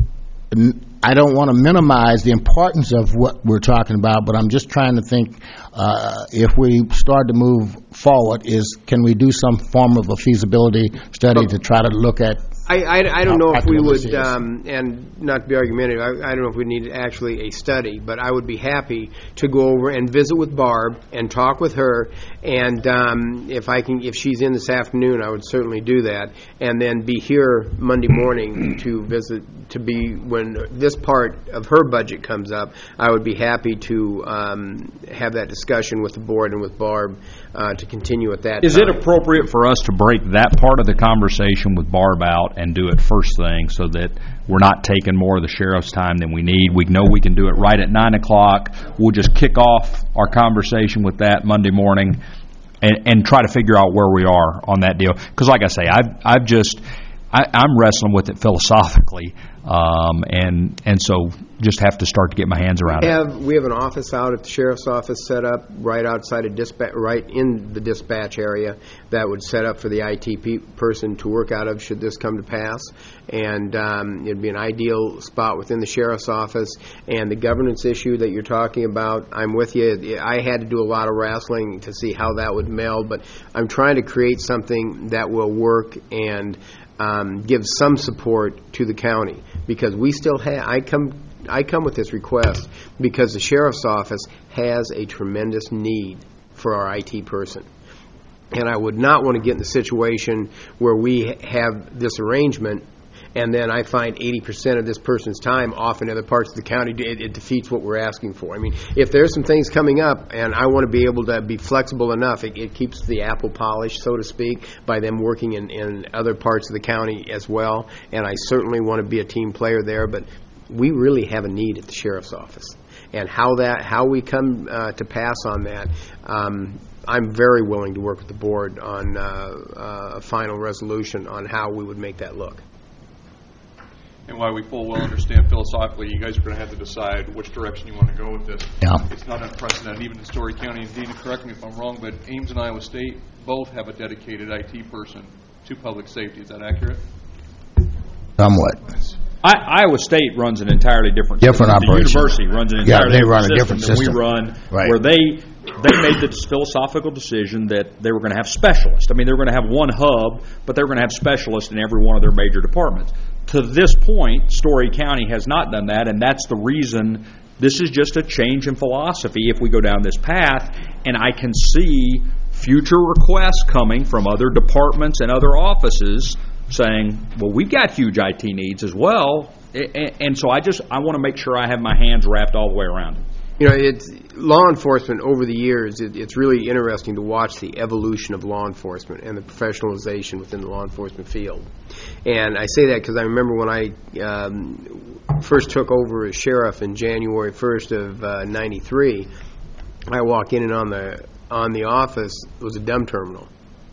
n- I don't want to minimize the importance of what we're talking about, but I'm just trying to think, uh, if we start to move forward, is can we do some form of a feasibility study to try to look at? I, I, I don't How know if we practical would, this is. um, and not to be argumentative, I, I don't know if we need actually a study, but I would be happy to go over and visit with Barb and talk with her, and um, if I can, if she's in this afternoon, I would certainly do that, and then be here Monday morning to visit, to be, when this part of her budget comes up, I would be happy to um, have that discussion with the board and with Barb uh, to continue at that Is it time. appropriate for us to break that part of the conversation with Barb out and do it first thing, so that we're not taking more of the sheriff's time than we need? We know we can do it right at nine o'clock. We'll just kick off our conversation with that Monday morning and, and try to figure out where we are on that deal. Because like I say, I've, I've just, I, I'm wrestling with it philosophically, um, and and so just have to start to get my hands around We it. have, we have an office out at the sheriff's office set up right outside of dispatch, right in the dispatch area, that would set up for the I T pe- person to work out of should this come to pass. And um, it'd be an ideal spot within the sheriff's office. And the governance issue that you're talking about, I'm with you. I had to do a lot of wrestling to see how that would meld, but I'm trying to create something that will work and um, give some support to the county, because we still have, I come I come with this request because the sheriff's office has a tremendous need for our I T person. And I would not want to get in the situation where we have this arrangement and then I find eighty percent of this person's time off in other parts of the county. It, it defeats what we're asking for. I mean, if there's some things coming up and I want to be able to be flexible enough, it, it keeps the apple polished, so to speak, by them working in, in other parts of the county as well. And I certainly want to be a team player there, but we really have a need at the sheriff's office. And how that, how we come uh, to pass on that, um, I'm very willing to work with the board on uh, uh, a final resolution on how we would make that look. And while we full well understand philosophically, you guys are going to have to decide which direction you want to go with this. Yeah. It's not unprecedented, even in Story County. And Dina, correct me if I'm wrong, but Ames and Iowa State both have a dedicated I T person to public safety. Is that accurate? Somewhat. I, Iowa State runs an entirely different Different system. operation. The university runs an Yeah, entirely they run a different different system than system. we run, Right. where they they made the philosophical decision that they were going to have specialists. I mean, they were going to have one hub, but they were going to have specialists in every one of their major departments. To this point, Story County has not done that, and that's the reason this is just a change in philosophy if we go down this path, and I can see future requests coming from other departments and other offices saying, well, we've got huge I T needs as well, and so I just, I want to make sure I have my hands wrapped all the way around it. You know, it's, law enforcement over the years, it, it's really interesting to watch the evolution of law enforcement and the professionalization within the law enforcement field. And I say that because I remember when I um, first took over as sheriff in January first of uh, ninety-three, I walk in and on the on the office was a dumb terminal.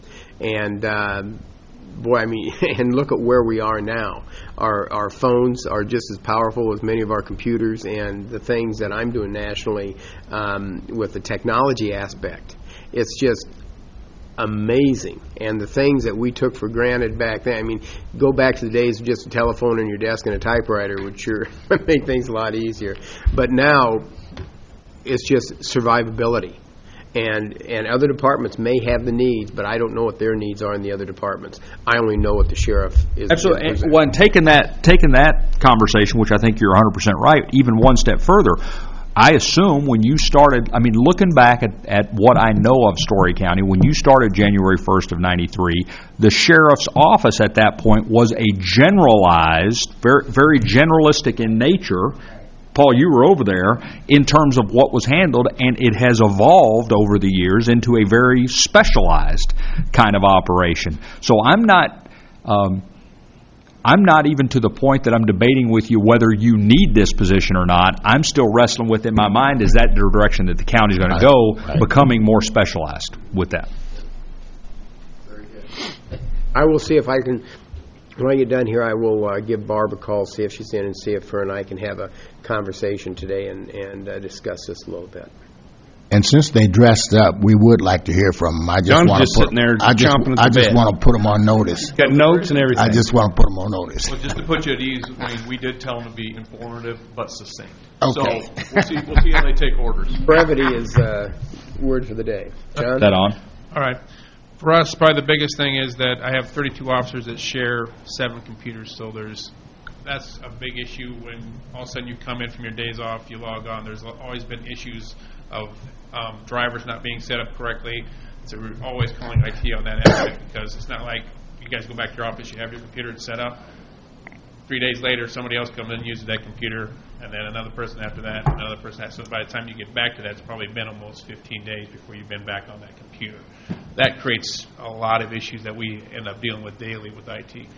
And um, boy, I mean, and look at where we are now. Our our phones are just as powerful as many of our computers, and the things that I'm doing nationally um, with the technology aspect, it's just amazing. And the things that we took for granted back then, I mean, go back to the days of just a telephone on your desk and a typewriter, which sure make things a lot easier. But now, it's just survivability. And and other departments may have the needs, but I don't know what their needs are in the other departments. I only know what the sheriff is. Absolutely. is And, well, and taking that taking that conversation, which I think you're one hundred percent right, even one step further, I assume when you started, I mean, looking back at, at what I know of Story County, when you started January first of ninety-three, the sheriff's office at that point was a generalized, very, very generalistic in nature. Paul, you were over there, in terms of what was handled, and it has evolved over the years into a very specialized kind of operation. So I'm not, um, I'm not even to the point that I'm debating with you whether you need this position or not. I'm still wrestling with in my mind, is that the direction that the county's going to go, Right. becoming more specialized with that. I will see if I can, when I get done here, I will uh, give Barb a call, see if she's in, and see if her and I can have a conversation today and, and uh, discuss this a little bit. And since they dressed up, we would like to hear from them. I just John's want just to put, sitting there I just, chomping at the I just bit. want to put them on notice. Got notes and everything. I just want to put them on notice. Well, just to put you at ease, Wayne, we did tell them to be informative but succinct. Okay. So we'll see, we'll see how they take orders. Brevity is uh, word for the day. John? Is that on? All right. For us, probably the biggest thing is that I have thirty-two officers that share seven computers, so there's, that's a big issue when all of a sudden you come in from your days off, you log on. There's always been issues of um, drivers not being set up correctly, so we're always calling I T on that aspect, because it's not like you guys go back to your office, you have your computer set up. Three days later, somebody else comes in and uses that computer, and then another person after that, another person. So by the time you get back to that, it's probably been almost fifteen days before you've been back on that computer. That creates a lot of issues that we end up dealing with daily with I T.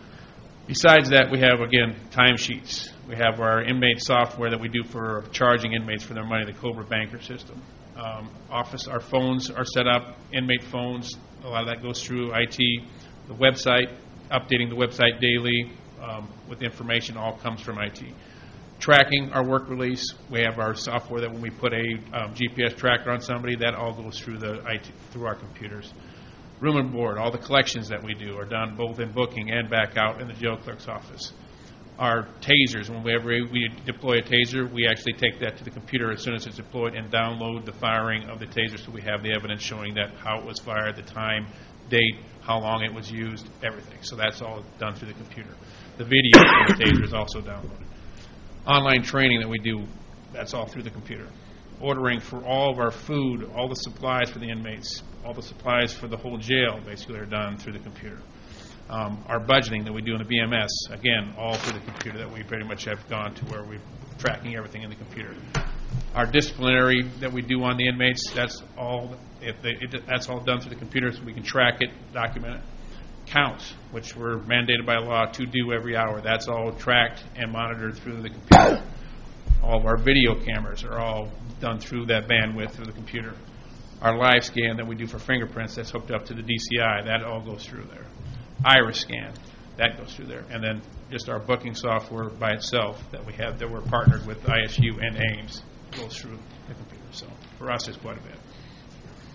Besides that, we have, again, timesheets. We have our inmate software that we do for charging inmates for their money, the Cobra Banker system. Um, office, our phones are set up, inmate phones, a lot of that goes through I T. The website, updating the website daily um, with information, all comes from I T. Tracking our work release, we have our software that when we put a um, G P S tracker on somebody, that all goes through the I T, through our computers. Room and board, all the collections that we do are done both in booking and back out in the jail clerk's office. Our tasers, whenever we deploy a taser, we actually take that to the computer as soon as it's deployed and download the firing of the taser, so we have the evidence showing that how it was fired, the time, date, how long it was used, everything. So that's all done through the computer. The video of the taser is also downloaded. Online training that we do, that's all through the computer. Ordering for all of our food, all the supplies for the inmates, all the supplies for the whole jail, basically, are done through the computer. Um, our budgeting that we do in the B M S, again, all through the computer, that we pretty much have gone to where we're tracking everything in the computer. Our disciplinary that we do on the inmates, that's all if they, it, that's all done through the computer, so we can track it, document it. Counts, which we're mandated by law to do every hour, that's all tracked and monitored through the computer. All of our video cameras are all done through that bandwidth through the computer. Our live scan that we do for fingerprints, that's hooked up to the D C I, that all goes through there. Iris scan, that goes through there. And then just our booking software by itself that we have, that we're partnered with I S U and Ames, goes through the computer. So for us, it's quite a bit.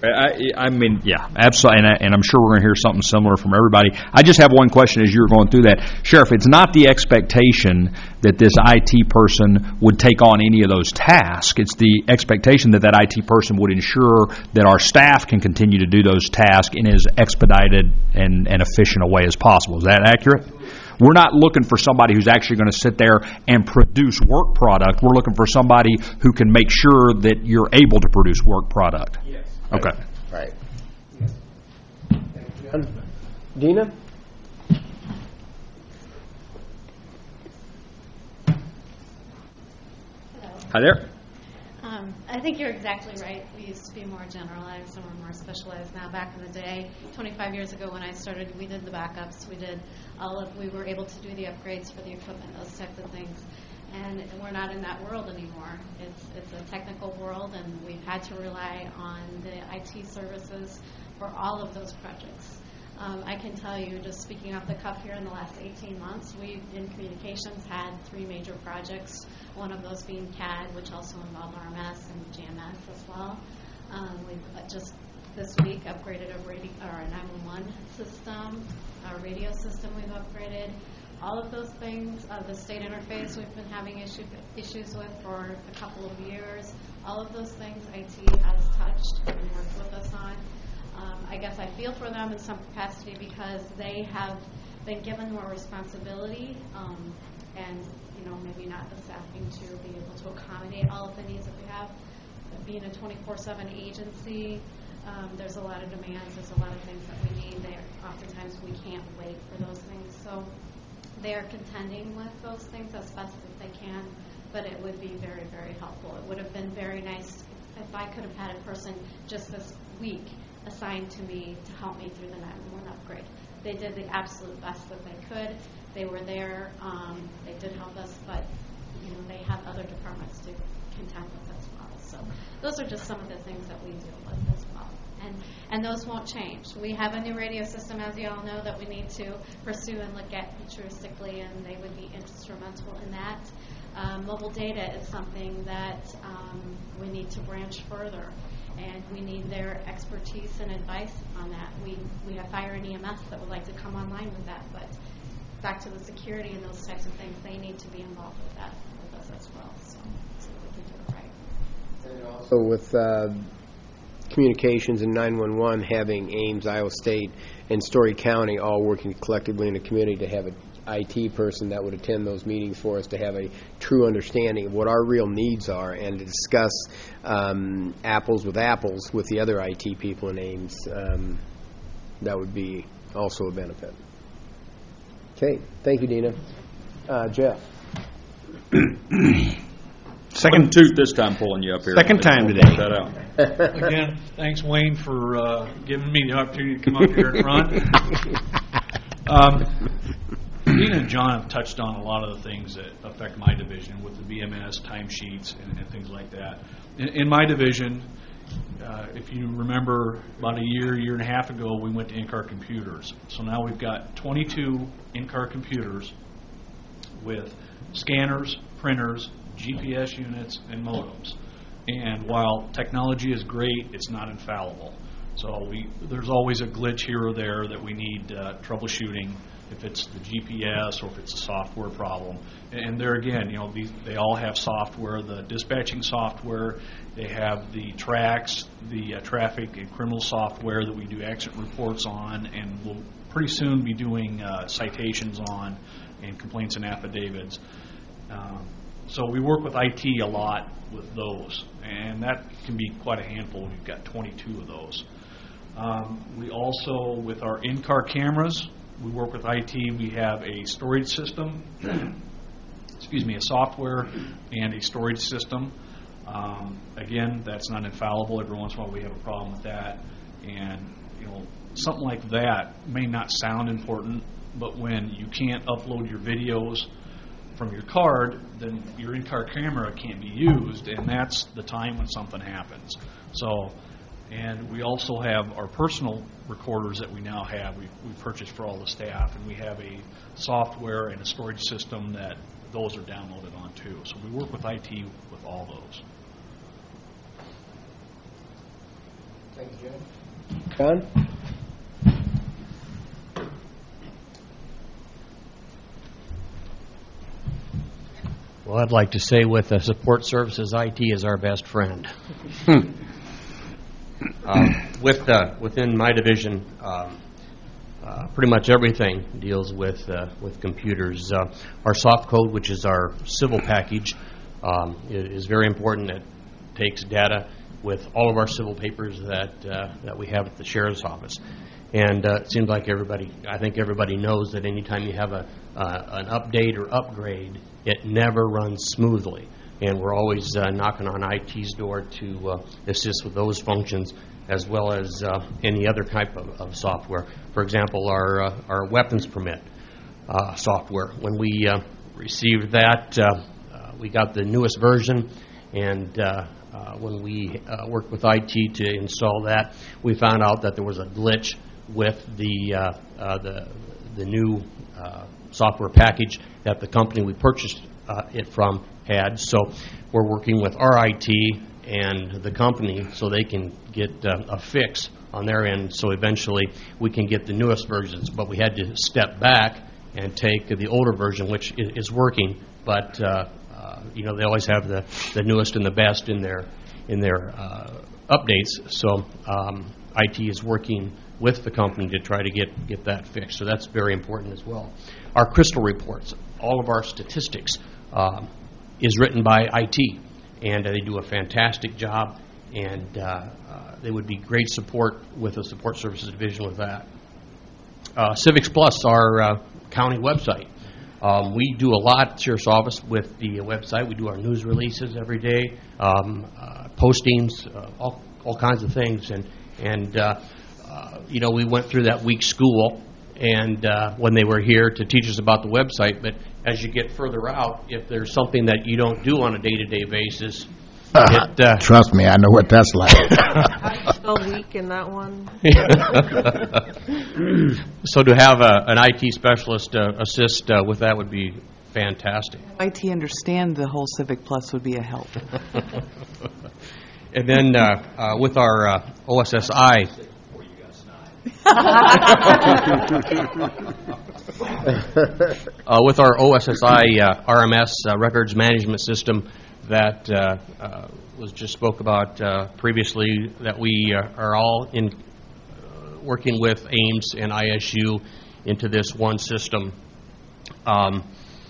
I, I mean, yeah, absolutely, and, I, and I'm sure we're going to hear something similar from everybody. I just have one question as you're going through that. Sheriff, it's not the expectation that this I T person would take on any of those tasks. It's the expectation that that I T person would ensure that our staff can continue to do those tasks in as expedited and, and efficient a way as possible. Is that accurate? We're not looking for somebody who's actually going to sit there and produce work product. We're looking for somebody who can make sure that you're able to produce work product. Yes. Okay. Right. Dina? Hi there. Um, I think you're exactly right. We used to be more generalized and we're more specialized now. Back in the day, twenty-five years ago when I started, we did the backups. We did all of, we were able to do the upgrades for the equipment, those types of things. And we're not in that world anymore. It's it's a technical world, and we've had to rely on the I T services for all of those projects. Um, I can tell you, just speaking off the cuff here, in the last eighteen months, we've, in communications, had three major projects, one of those being C A D, which also involved R M S and G M S as well. Um, we've just this week upgraded a radio, our nine one one system, our radio system we've upgraded. All of those things, uh, the state interface we've been having issue, issues with for a couple of years. All of those things I T has touched and worked with us on. Um, I guess I feel for them in some capacity because they have been given more responsibility um, and, you know, maybe not the staffing to be able to accommodate all of the needs that we have. But being a twenty-four seven agency, um, there's a lot of demands, there's a lot of things that we need. They, oftentimes we can't wait for those things. So they are contending with those things as best as they can, but it would be very, very helpful. It would have been very nice if I could have had a person just this week assigned to me to help me through the nine one one upgrade. They did the absolute best that they could. They were there. Um, they did help us, but you know they have other departments to contend with as well. So those are just some of the things that we deal with as well. And, and those won't change. We have a new radio system, as you all know, that we need to pursue and look at futuristically, and they would be instrumental in that. Um, mobile data is something that um, we need to branch further, and we need their expertise and advice on that. We, we have fire and E M S that would like to come online with that, but back to the security and those types of things, they need to be involved with that with us as well. So, so we can do it right. And also with uh, communications and nine one one having Ames, Iowa State, and Story County all working collectively in the community to have an I T person that would attend those meetings for us to have a true understanding of what our real needs are and to discuss um, apples with apples with the other I T people in Ames, um, that would be also a benefit. Okay, thank you, Dina. Uh, Jeff. Second tooth this time pulling you up here. Second time today. Point that out. Again, thanks, Wayne, for uh, giving me the opportunity to come up here and run. Um, Dina and John have touched on a lot of the things that affect my division with the B M S, timesheets, and, and things like that. In, in my division, uh, if you remember, about a year, year and a half ago, we went to in-car computers. So now we've got twenty-two in-car computers with scanners, printers, G P S units, and modems. And while technology is great, it's not infallible. So we, there's always a glitch here or there that we need uh, troubleshooting, if it's the G P S or if it's a software problem. And there again, you know, these, they all have software, the dispatching software, they have the tracks, the uh, traffic and criminal software that we do accident reports on, and we'll pretty soon be doing uh, citations on and complaints and affidavits. Um, so we work with I T a lot with those, and that can be quite a handful. We've got twenty-two of those. Um, we also, with our in-car cameras, we work with I T. We have a storage system, excuse me, a software and a storage system. Um, again, that's not infallible. Every once in a while we have a problem with that. And, you know, something like that may not sound important, but when you can't upload your videos from your card, then your in-car camera can't be used, and that's the time when something happens. So, and we also have our personal recorders that we now have. We we purchased for all the staff, and we have a software and a storage system that those are downloaded on too. So we work with I T with all those. John? Well, I'd like to say with uh, support services, I T is our best friend. uh, with uh, within my division, um, uh, pretty much everything deals with uh, with computers. Uh, our soft code, which is our civil package, um, is, is very important. It takes data with all of our civil papers that uh, that we have at the sheriff's office. And uh, it seems like everybody, I think everybody knows that anytime you have a uh, an update or upgrade, it never runs smoothly. And we're always uh, knocking on I T's door to uh, assist with those functions, as well as uh, any other type of, of software. For example, our uh, our weapons permit uh, software. When we uh, received that, uh, uh, we got the newest version, and uh, uh, when we uh, worked with I T to install that, we found out that there was a glitch with the uh, uh, the the new uh, software package that the company we purchased uh, it from had. So we're working with our I T and the company so they can get uh, a fix on their end, so eventually we can get the newest versions. But we had to step back and take the older version, which is, is working, but uh, uh, you know, they always have the, the newest and the best in their in their uh, updates. So um, I T is working with the company to try to get, get that fixed. So that's very important as well. Our Crystal reports, all of our statistics, um, is written by I T, and uh, they do a fantastic job, and uh, uh, they would be great support with the Support Services Division with that. Uh, Civics Plus, our uh, county website. Um, we do a lot at the Sheriff's Office with the website. We do our news releases every day, um, uh, postings, uh, all, all kinds of things. And, and uh, uh, you know, we went through that week school and uh, when they were here to teach us about the website. But as you get further out, if there's something that you don't do on a day-to-day basis, it, uh, trust me, I know what that's like. How do you spell weak in that one? So to have a, an I T specialist uh, assist uh, with that would be fantastic. I T understand the whole Civic Plus would be a help. And then uh, uh, with our uh, O S S I, uh, with our O S S I uh, R M S uh, records management system that uh, uh, was just spoke about uh, previously, that we uh, are all in uh, working with Ames and I S U into this one system. Um,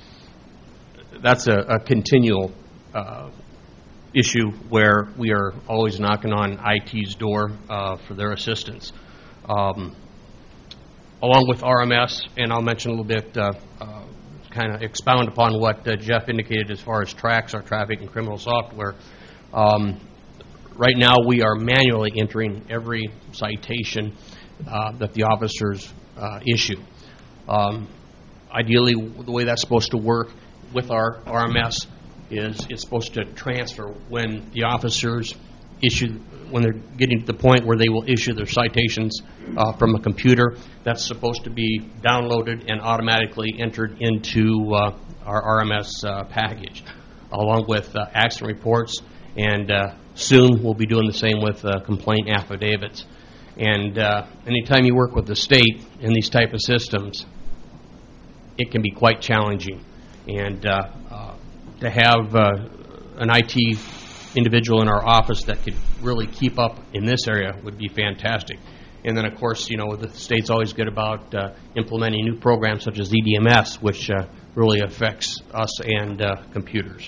that's a, a continual uh, issue where we are always knocking on I T's door uh, for their assistance. Um, along with R M S, and I'll mention a little bit, uh, uh, kind of expound upon what uh, Jeff indicated as far as TRAX, our traffic and criminal software. Um, right now we are manually entering every citation uh, that the officers uh, issue. Um, ideally, the way that's supposed to work with our R M S is it's supposed to transfer when the officers issue, when they're getting to the point where they will issue their citations uh, from a computer. That's supposed to be downloaded and automatically entered into uh, our R M S uh, package, along with uh, accident reports, and uh, soon we'll be doing the same with uh, complaint affidavits. And uh, anytime you work with the state in these type of systems, it can be quite challenging. And uh, uh, to have uh, an I T individual in our office that could really keep up in this area would be fantastic. And then, of course, you know, the state's always good about uh, implementing new programs such as E D M S, which uh, really affects us and uh, computers.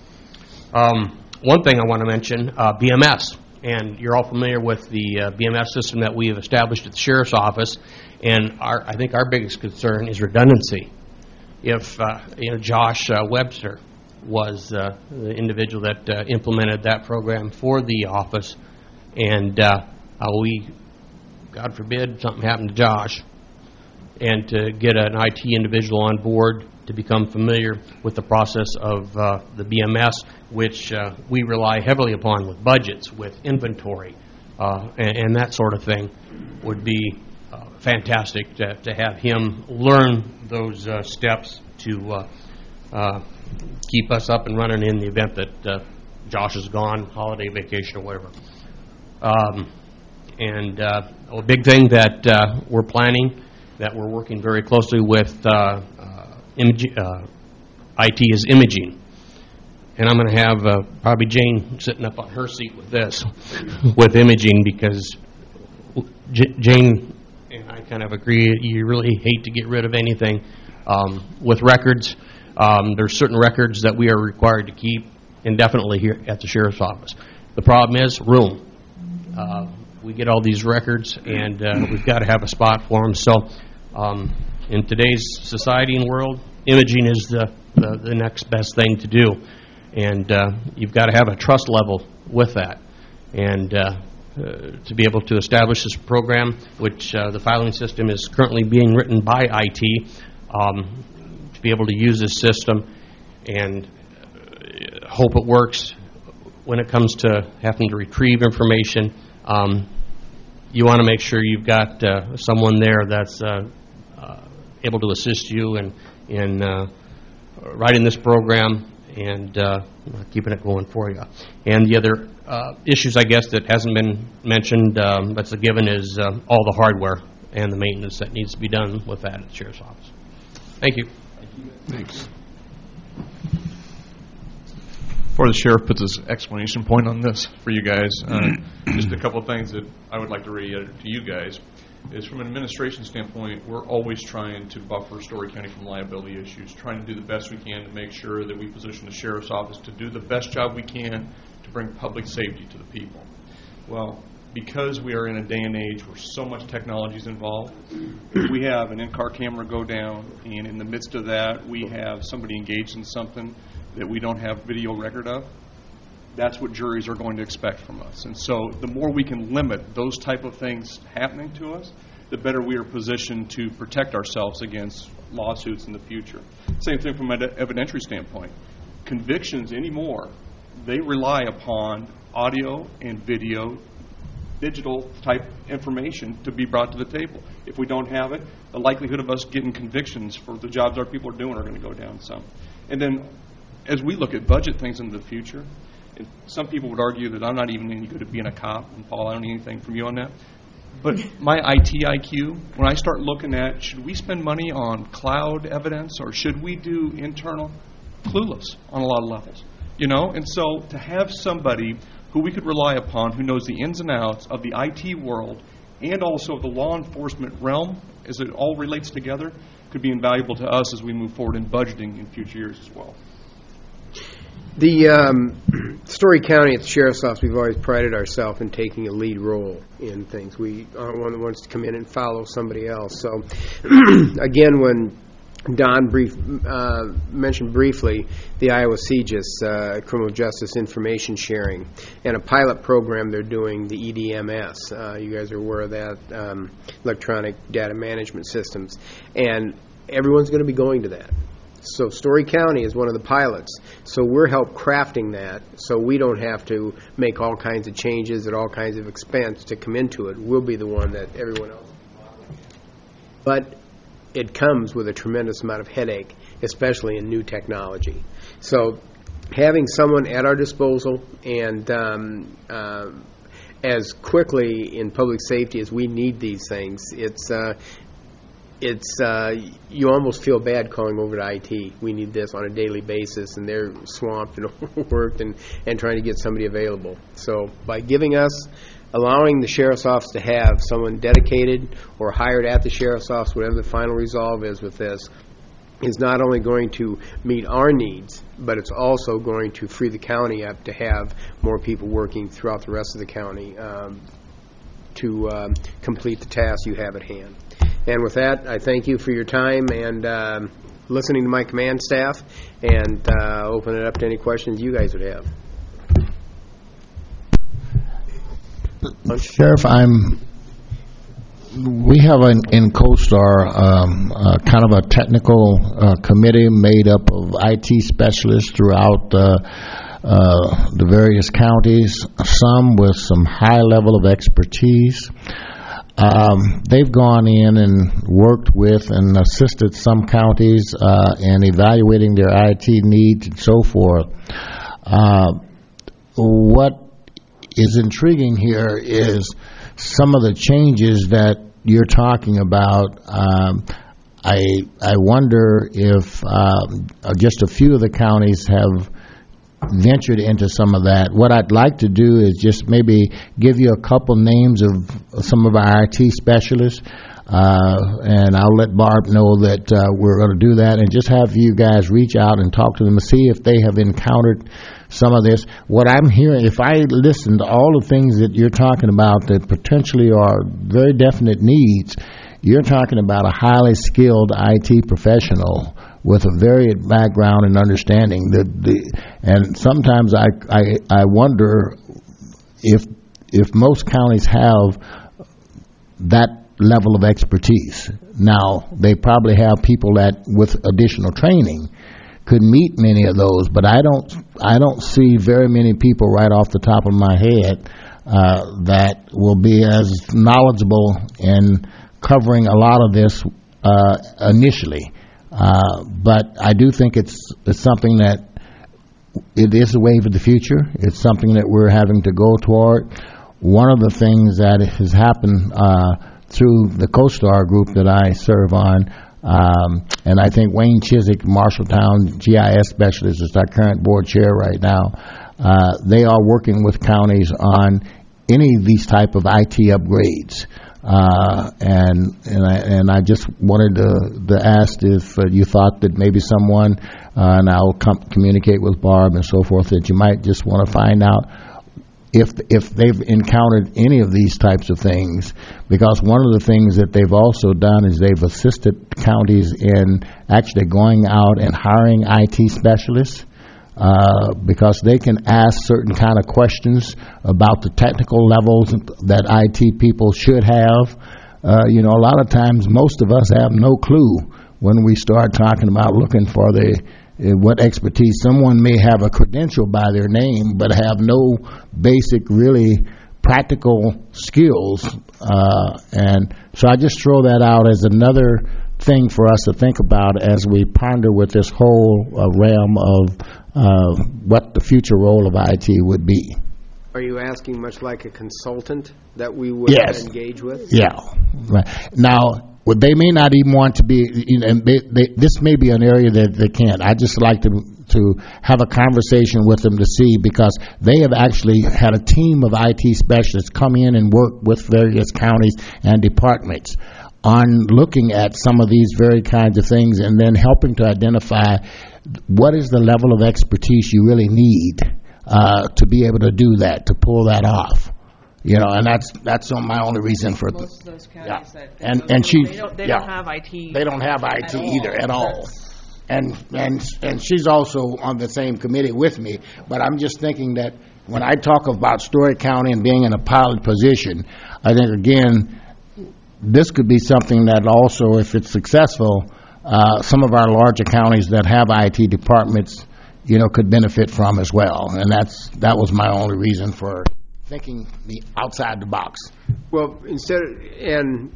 Um, one thing I want to mention, uh, B M S. And you're all familiar with the uh, B M S system that we have established at the Sheriff's Office. And our, I think our biggest concern is redundancy. If, uh, you know, Josh uh, Webster was uh, the individual that uh, implemented that program for the office, and uh, uh, we, God forbid, something happened to Josh, and to get an I T individual on board to become familiar with the process of uh, the B M S, which uh, we rely heavily upon with budgets, with inventory, uh, and, and that sort of thing, would be uh, fantastic to, to have him learn those uh, steps to uh, uh, keep us up and running in the event that uh, Josh is gone, holiday vacation or whatever. Um, And uh, a big thing that uh, we're planning, that we're working very closely with uh, uh, imag- uh, I T is imaging. And I'm going to have uh, probably Jane sitting up on her seat with this, with imaging, because J- Jane and I kind of agree, you really hate to get rid of anything. Um, with records, um, there's certain records that we are required to keep indefinitely here at the Sheriff's Office. The problem is room. Uh, we get all these records, and uh, we've got to have a spot for them. So um, in today's society and world, imaging is the, the, the next best thing to do. And uh, you've got to have a trust level with that. And uh, uh, to be able to establish this program, which uh, the filing system is currently being written by I T, um, to be able to use this system and uh, hope it works when it comes to having to retrieve information, um, you want to make sure you've got uh, someone there that's uh, uh, able to assist you in, in uh, writing this program and uh, keeping it going for you. And the other uh, issues, I guess, that hasn't been mentioned, um, that's a given, is uh, all the hardware and the maintenance that needs to be done with that at the Sheriff's Office. Thank you. Thanks. Before the sheriff puts his explanation point on this for you guys, uh, just a couple of things that I would like to reiterate to you guys is, from an administration standpoint, we're always trying to buffer Story County from liability issues, trying to do the best we can to make sure that we position the sheriff's office to do the best job we can to bring public safety to the people. Well, because we are in a day and age where so much technology is involved, if we have an in-car camera go down, and in the midst of that we have somebody engaged in something that we don't have video record of, that's what juries are going to expect from us. And so the more we can limit those type of things happening to us, the better we are positioned to protect ourselves against lawsuits in the future. Same thing from an evidentiary standpoint. Convictions anymore, they rely upon audio and video, digital type information to be brought to the table. If we don't have it, the likelihood of us getting convictions for the jobs our people are doing are going to go down some. And then as we look at budget things in the future, and some people would argue that I'm not even any good at being a cop, and Paul, I don't need anything from you on that. But my I T I Q, when I start looking at, should we spend money on cloud evidence or should we do internal? Clueless on a lot of levels, you know? And so to have somebody who we could rely upon, who knows the ins and outs of the I T world and also the law enforcement realm, as it all relates together, could be invaluable to us as we move forward in budgeting in future years as well. The um, Story County at the Sheriff's Office, we've always prided ourselves in taking a lead role in things. We aren't one that wants to come in and follow somebody else. So, again, when Don brief, uh, mentioned briefly the Iowa C G I S, uh, Criminal Justice Information Sharing, and a pilot program they're doing, the E D M S. Uh, you guys are aware of that, um, Electronic Data Management Systems. And everyone's going to be going to that. So Story County is one of the pilots. So we're help crafting that so we don't have to make all kinds of changes at all kinds of expense to come into it. We'll be the one that everyone else is modeling. But it comes with a tremendous amount of headache, especially in new technology. So having someone at our disposal and um, uh, as quickly in public safety as we need these things, it's uh, it's uh, you almost feel bad calling over to I T. We need this on a daily basis, and they're swamped and overworked and, and trying to get somebody available. So by giving us, allowing the Sheriff's Office to have someone dedicated or hired at the Sheriff's Office, whatever the final resolve is with this, is not only going to meet our needs, but it's also going to free the county up to have more people working throughout the rest of the county um, to um, complete the tasks you have at hand. And with that, I thank you for your time and um, listening to my command staff, and uh, open it up to any questions you guys would have. Sheriff, I'm. We have an, in CoStar um, uh, kind of a technical uh, committee made up of I T specialists throughout uh, uh, the various counties, some with some high level of expertise. Um, they've gone in and worked with and assisted some counties uh, in evaluating their I T needs and so forth. Uh, what is intriguing here is some of the changes that you're talking about, um, I I wonder if um, just a few of the counties have ventured into some of that. What I'd like to do is just maybe give you a couple names of some of our I T specialists, uh, and I'll let Barb know that uh, we're going to do that, and just have you guys reach out and talk to them and see if they have encountered some of this. What I'm hearing, if I listen to all the things that you're talking about that potentially are very definite needs, you're talking about a highly skilled I T professional with a varied background and understanding. The, the, and sometimes I, I, I wonder if, if most counties have that level of expertise. Now, they probably have people that, with additional training, could meet many of those, but I don't, I don't see very many people right off the top of my head uh, that will be as knowledgeable in covering a lot of this uh, initially. Uh, but I do think it's, it's something that it is a wave of the future. It's something that we're having to go toward. One of the things that has happened uh, through the CoStar group that I serve on, um, and I think Wayne Chiswick, Marshalltown G I S specialist, is our current board chair right now. Uh, they are working with counties on any of these type of I T upgrades. Uh, and and I, and I just wanted to, to ask if uh, you thought that maybe someone, uh, and I'll com- communicate with Barb and so forth, that you might just want to find out if if they've encountered any of these types of things. Because one of the things that they've also done is they've assisted counties in actually going out and hiring I T specialists. Uh, because they can ask certain kind of questions about the technical levels that I T people should have. Uh, you know, a lot of times most of us have no clue when we start talking about looking for the uh, what expertise. Someone may have a credential by their name but have no basic, really practical skills. Uh, and so I just throw that out as another thing for us to think about as we ponder with this whole uh, realm of uh, what the future role of I T would be. Are you asking much like a consultant that we would Yes. engage with? Yeah. Right. Now, well, they may not even want to be, you know, they, they, this may be an area that they can't. I just like to to have a conversation with them to see, because they have actually had a team of I T specialists come in and work with various counties and departments on looking at some of these very kinds of things, and then helping to identify what is the level of expertise you really need uh, to be able to do that, to pull that off. You know, and that's that's my only reason for Most of those yeah. counties that, that And those and she they don't, they yeah. don't have I T. They don't have I T either at all. And and and she's also on the same committee with me. But I'm just thinking that when I talk about Story County and being in a pilot position, I think again, this could be something that also, if it's successful, uh, some of our larger counties that have I T departments, you know, could benefit from as well. And that's that was my only reason for thinking the outside the box. Well, instead, of, and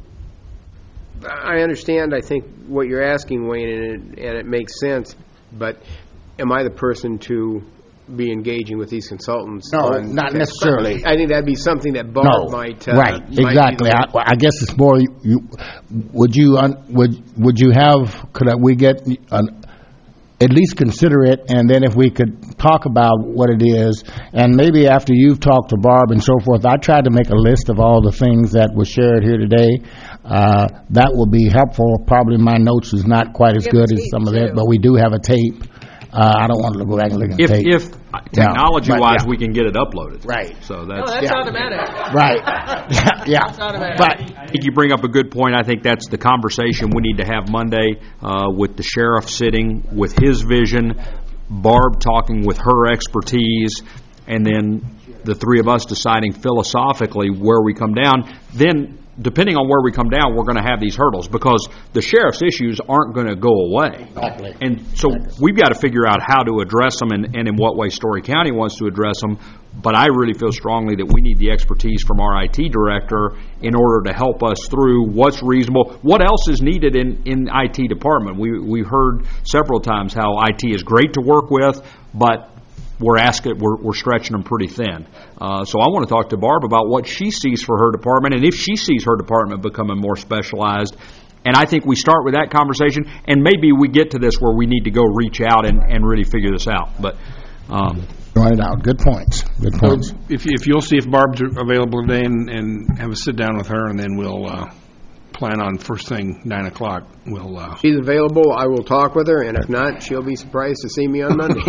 I understand, I think, what you're asking, Wayne, and it, and it makes sense, but am I the person to be engaging with these consultants? No, on- not necessarily. I think that'd be something that Barb No, might... Uh, right, might be exactly. the- I, I guess it's more, you, would you, un- would, would you have, could we get, an, at least consider it, and then if we could talk about what it is, and maybe after you've talked to Barb and so forth, I tried to make a list of all the things that were shared here today. Uh, that will be helpful. Probably my notes is not quite as We have good a as tape, some of that, too. but we do have a tape. Uh, I don't want to go back and look at the If, tape. if technology-wise, yeah. we can get it uploaded. Right. So Oh, that's, that's Yeah. automatic. Right. Yeah, yeah. automatic. But, I think you bring up a good point. I think that's the conversation we need to have Monday uh, with the sheriff sitting with his vision, Barb talking with her expertise, and then the three of us deciding philosophically where we come down. Then, depending on where we come down, we're going to have these hurdles, because the sheriff's issues aren't going to go away. Exactly. And so we've got to figure out how to address them and, and in what way Story County wants to address them. But I really feel strongly that we need the expertise from our I T director in order to help us through what's reasonable. What else is needed in, in the I T department? We, we've heard several times how I T is great to work with, but we're asking, we're, we're stretching them pretty thin. Uh, so I want to talk to Barb about what she sees for her department, and if she sees her department becoming more specialized. And I think we start with that conversation, and maybe we get to this where we need to go reach out and, and really figure this out. But um, Run it out. Good points. Good points. If, if you'll see if Barb's available today and, and have a sit down with her, and then we'll uh, plan on first thing, nine o'clock, we'll... Uh, She's available, I will talk with her, and if not, she'll be surprised to see me on Monday.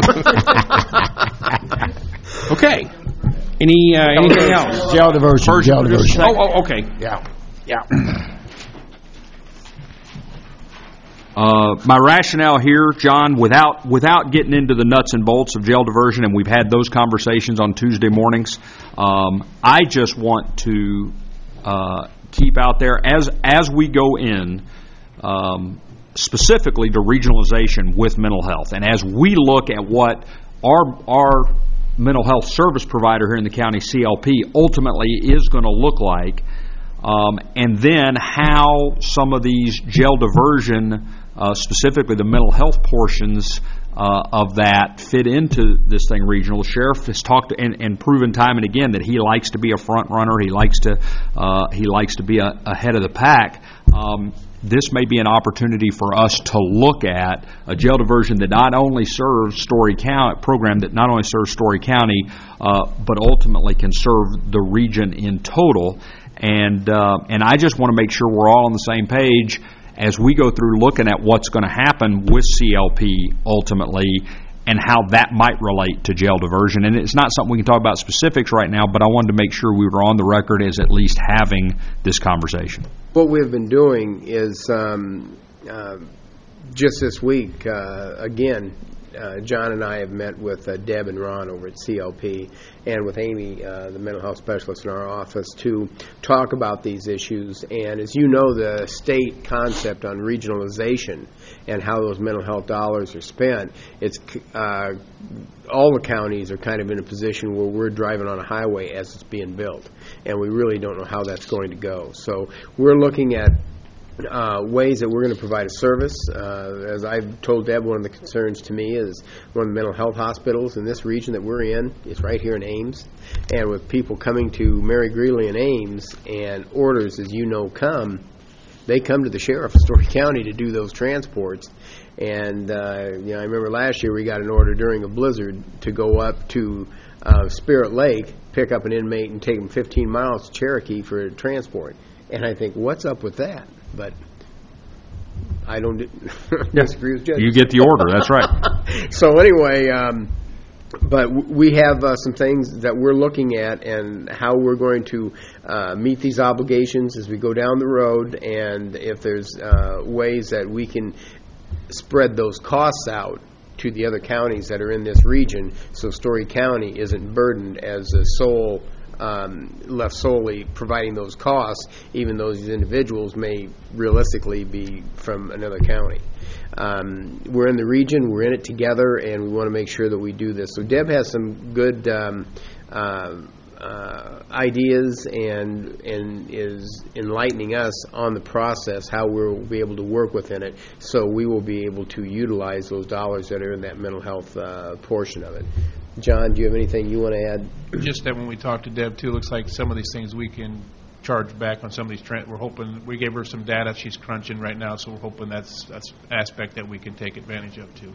Okay. Any, uh, anything else? Jail diversion, jail diversion. Oh, oh, okay. Yeah, yeah. Uh, my rationale here, John, without without getting into the nuts and bolts of jail diversion, and we've had those conversations on Tuesday mornings, um, I just want to uh, keep out there, as as we go in, um, specifically to regionalization with mental health, and as we look at what our our mental health service provider here in the county, C L P, ultimately is going to look like, um, and then how some of these jail diversion, uh, specifically the mental health portions uh, of that, fit into this thing regional. The sheriff has talked and, and proven time and again that he likes to be a front runner. He likes to uh, he likes to be a, ahead of the pack. Um, This may be an opportunity for us to look at a jail diversion that not only serves Story County, program that not only serves Story County, uh, but ultimately can serve the region in total. And uh, and I just want to make sure we're all on the same page as we go through looking at what's going to happen with C L P ultimately, and how that might relate to jail diversion. And it's not something we can talk about specifics right now, but I wanted to make sure we were on the record as at least having this conversation. What we've been doing is, um, uh, just this week, uh, again, uh, John and I have met with uh, Deb and Ron over at C L P, and with Amy, uh, the mental health specialist in our office, to talk about these issues. And as you know, the state concept on regionalization and how those mental health dollars are spent, it's uh, all the counties are kind of in a position where we're driving on a highway as it's being built, and we really don't know how that's going to go. So we're looking at Uh, ways that we're going to provide a service. Uh, as I've told Deb, one of the concerns to me is one of the mental health hospitals in this region that we're in is right here in Ames. And with people coming to Mary Greeley and Ames, and orders, as you know, come, they come to the sheriff of Story County to do those transports. And uh, you know, I remember last year we got an order during a blizzard to go up to uh, Spirit Lake, pick up an inmate and take him fifteen miles to Cherokee for a transport. And I think, what's up with that? But I don't disagree with Judge. You get the order, that's right. So anyway, um, but w- we have uh, some things that we're looking at, and how we're going to uh, meet these obligations as we go down the road, and if there's uh, ways that we can spread those costs out to the other counties that are in this region, so Story County isn't burdened as a sole Um, left solely providing those costs, even though these individuals may realistically be from another county. Um, we're in the region, we're in it together, and we want to make sure that we do this. So Deb has some good um, uh, uh, ideas and and is enlightening us on the process, how we'll be able to work within it, so we will be able to utilize those dollars that are in that mental health uh, portion of it. John, do you have anything you want to add? Just that when we talked to Deb, too, looks like some of these things we can charge back on some of these trends. We're hoping, we gave her some data she's crunching right now, so we're hoping that's that's aspect that we can take advantage of, too.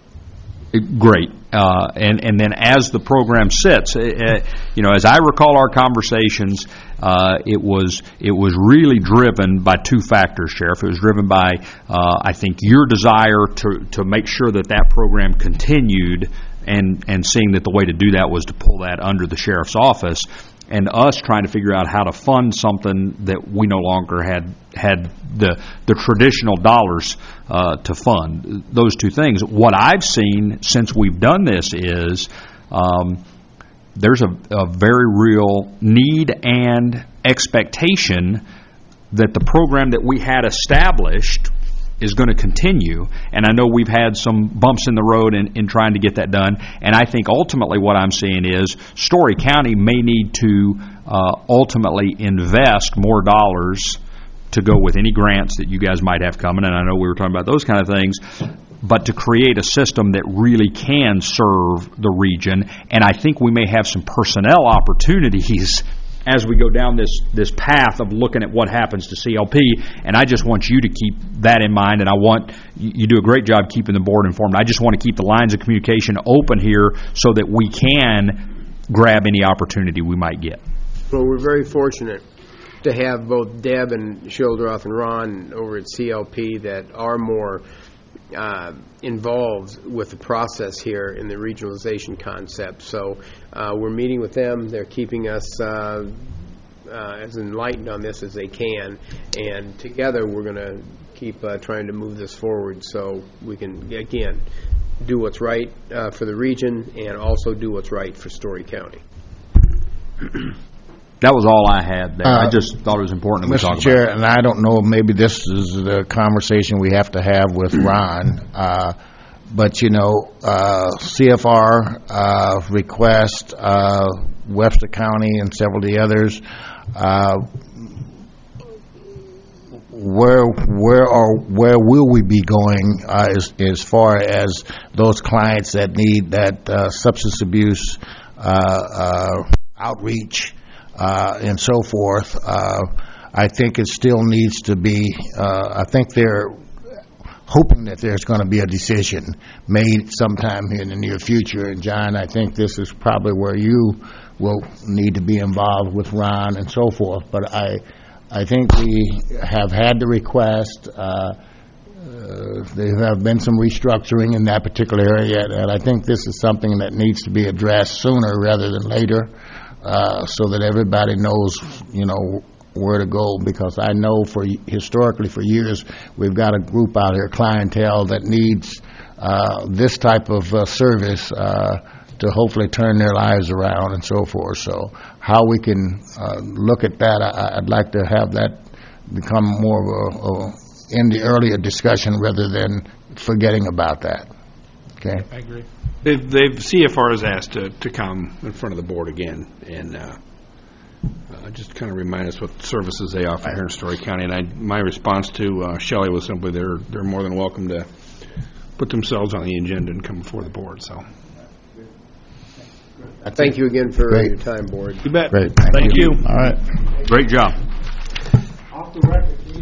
Great. Uh, and, and then as the program sits, uh, you know, as I recall our conversations, uh, it was it was really driven by two factors, Sheriff. It was driven by, uh, I think, your desire to, to make sure that that program continued, and, and seeing that the way to do that was to pull that under the sheriff's office, and us trying to figure out how to fund something that we no longer had had the the traditional dollars uh, to fund. Those two things. What I've seen since we've done this is um, there's a, a very real need and expectation that the program that we had established is going to continue, and I know we've had some bumps in the road in, in trying to get that done, and I think ultimately what I'm seeing is Story County may need to uh, ultimately invest more dollars to go with any grants that you guys might have coming, and I know we were talking about those kind of things, but to create a system that really can serve the region. And I think we may have some personnel opportunities as we go down this, this path of looking at what happens to C L P, and I just want you to keep that in mind, and I want, you, you do a great job keeping the board informed. I just want to keep the lines of communication open here so that we can grab any opportunity we might get. Well, we're very fortunate to have both Deb and Shildroth and Ron over at C L P that are more uh, involved with the process here in the regionalization concept. So uh, we're meeting with them. They're keeping us uh, uh, as enlightened on this as they can. And together we're going to keep uh, trying to move this forward so we can, again, do what's right uh, for the region and also do what's right for Story County. That was all I had there. I Uh, just thought it was important that we talk Mister Chair, about it. and I don't know, maybe this is the conversation we have to have with Ron, uh, but, you know, uh, C F R uh, request, uh, Webster County and several of the others, uh, where where are where will we be going uh, as as far as those clients that need that uh, substance abuse uh, uh, outreach uh, and so forth? Uh, I think it still needs to be. Uh, I think they're hoping that there's going to be a decision made sometime here in the near future. And John, I think this is probably where you will need to be involved with Ron and so forth. But I. I think we have had the request. Uh, uh, there have been some restructuring in that particular area, and I think this is something that needs to be addressed sooner rather than later, uh, so that everybody knows, you know, where to go. Because I know for historically for years we've got a group out here, clientele, that needs uh, this type of uh, service uh, to hopefully turn their lives around and so forth. So how we can uh, look at that, I, I'd like to have that become more of a, a, in the earlier discussion rather than forgetting about that. Okay? I agree. They've, they've, C F R has asked to, to come in front of the board again and uh, uh, just kind of remind us what services they offer here in Story County. And I, my response to uh, Shelley was simply they're, they're more than welcome to put themselves on the agenda and come before the board. So. Thank you again for Great. your time, Board. You bet. Great. Thank you. All right. Great job. Off the record.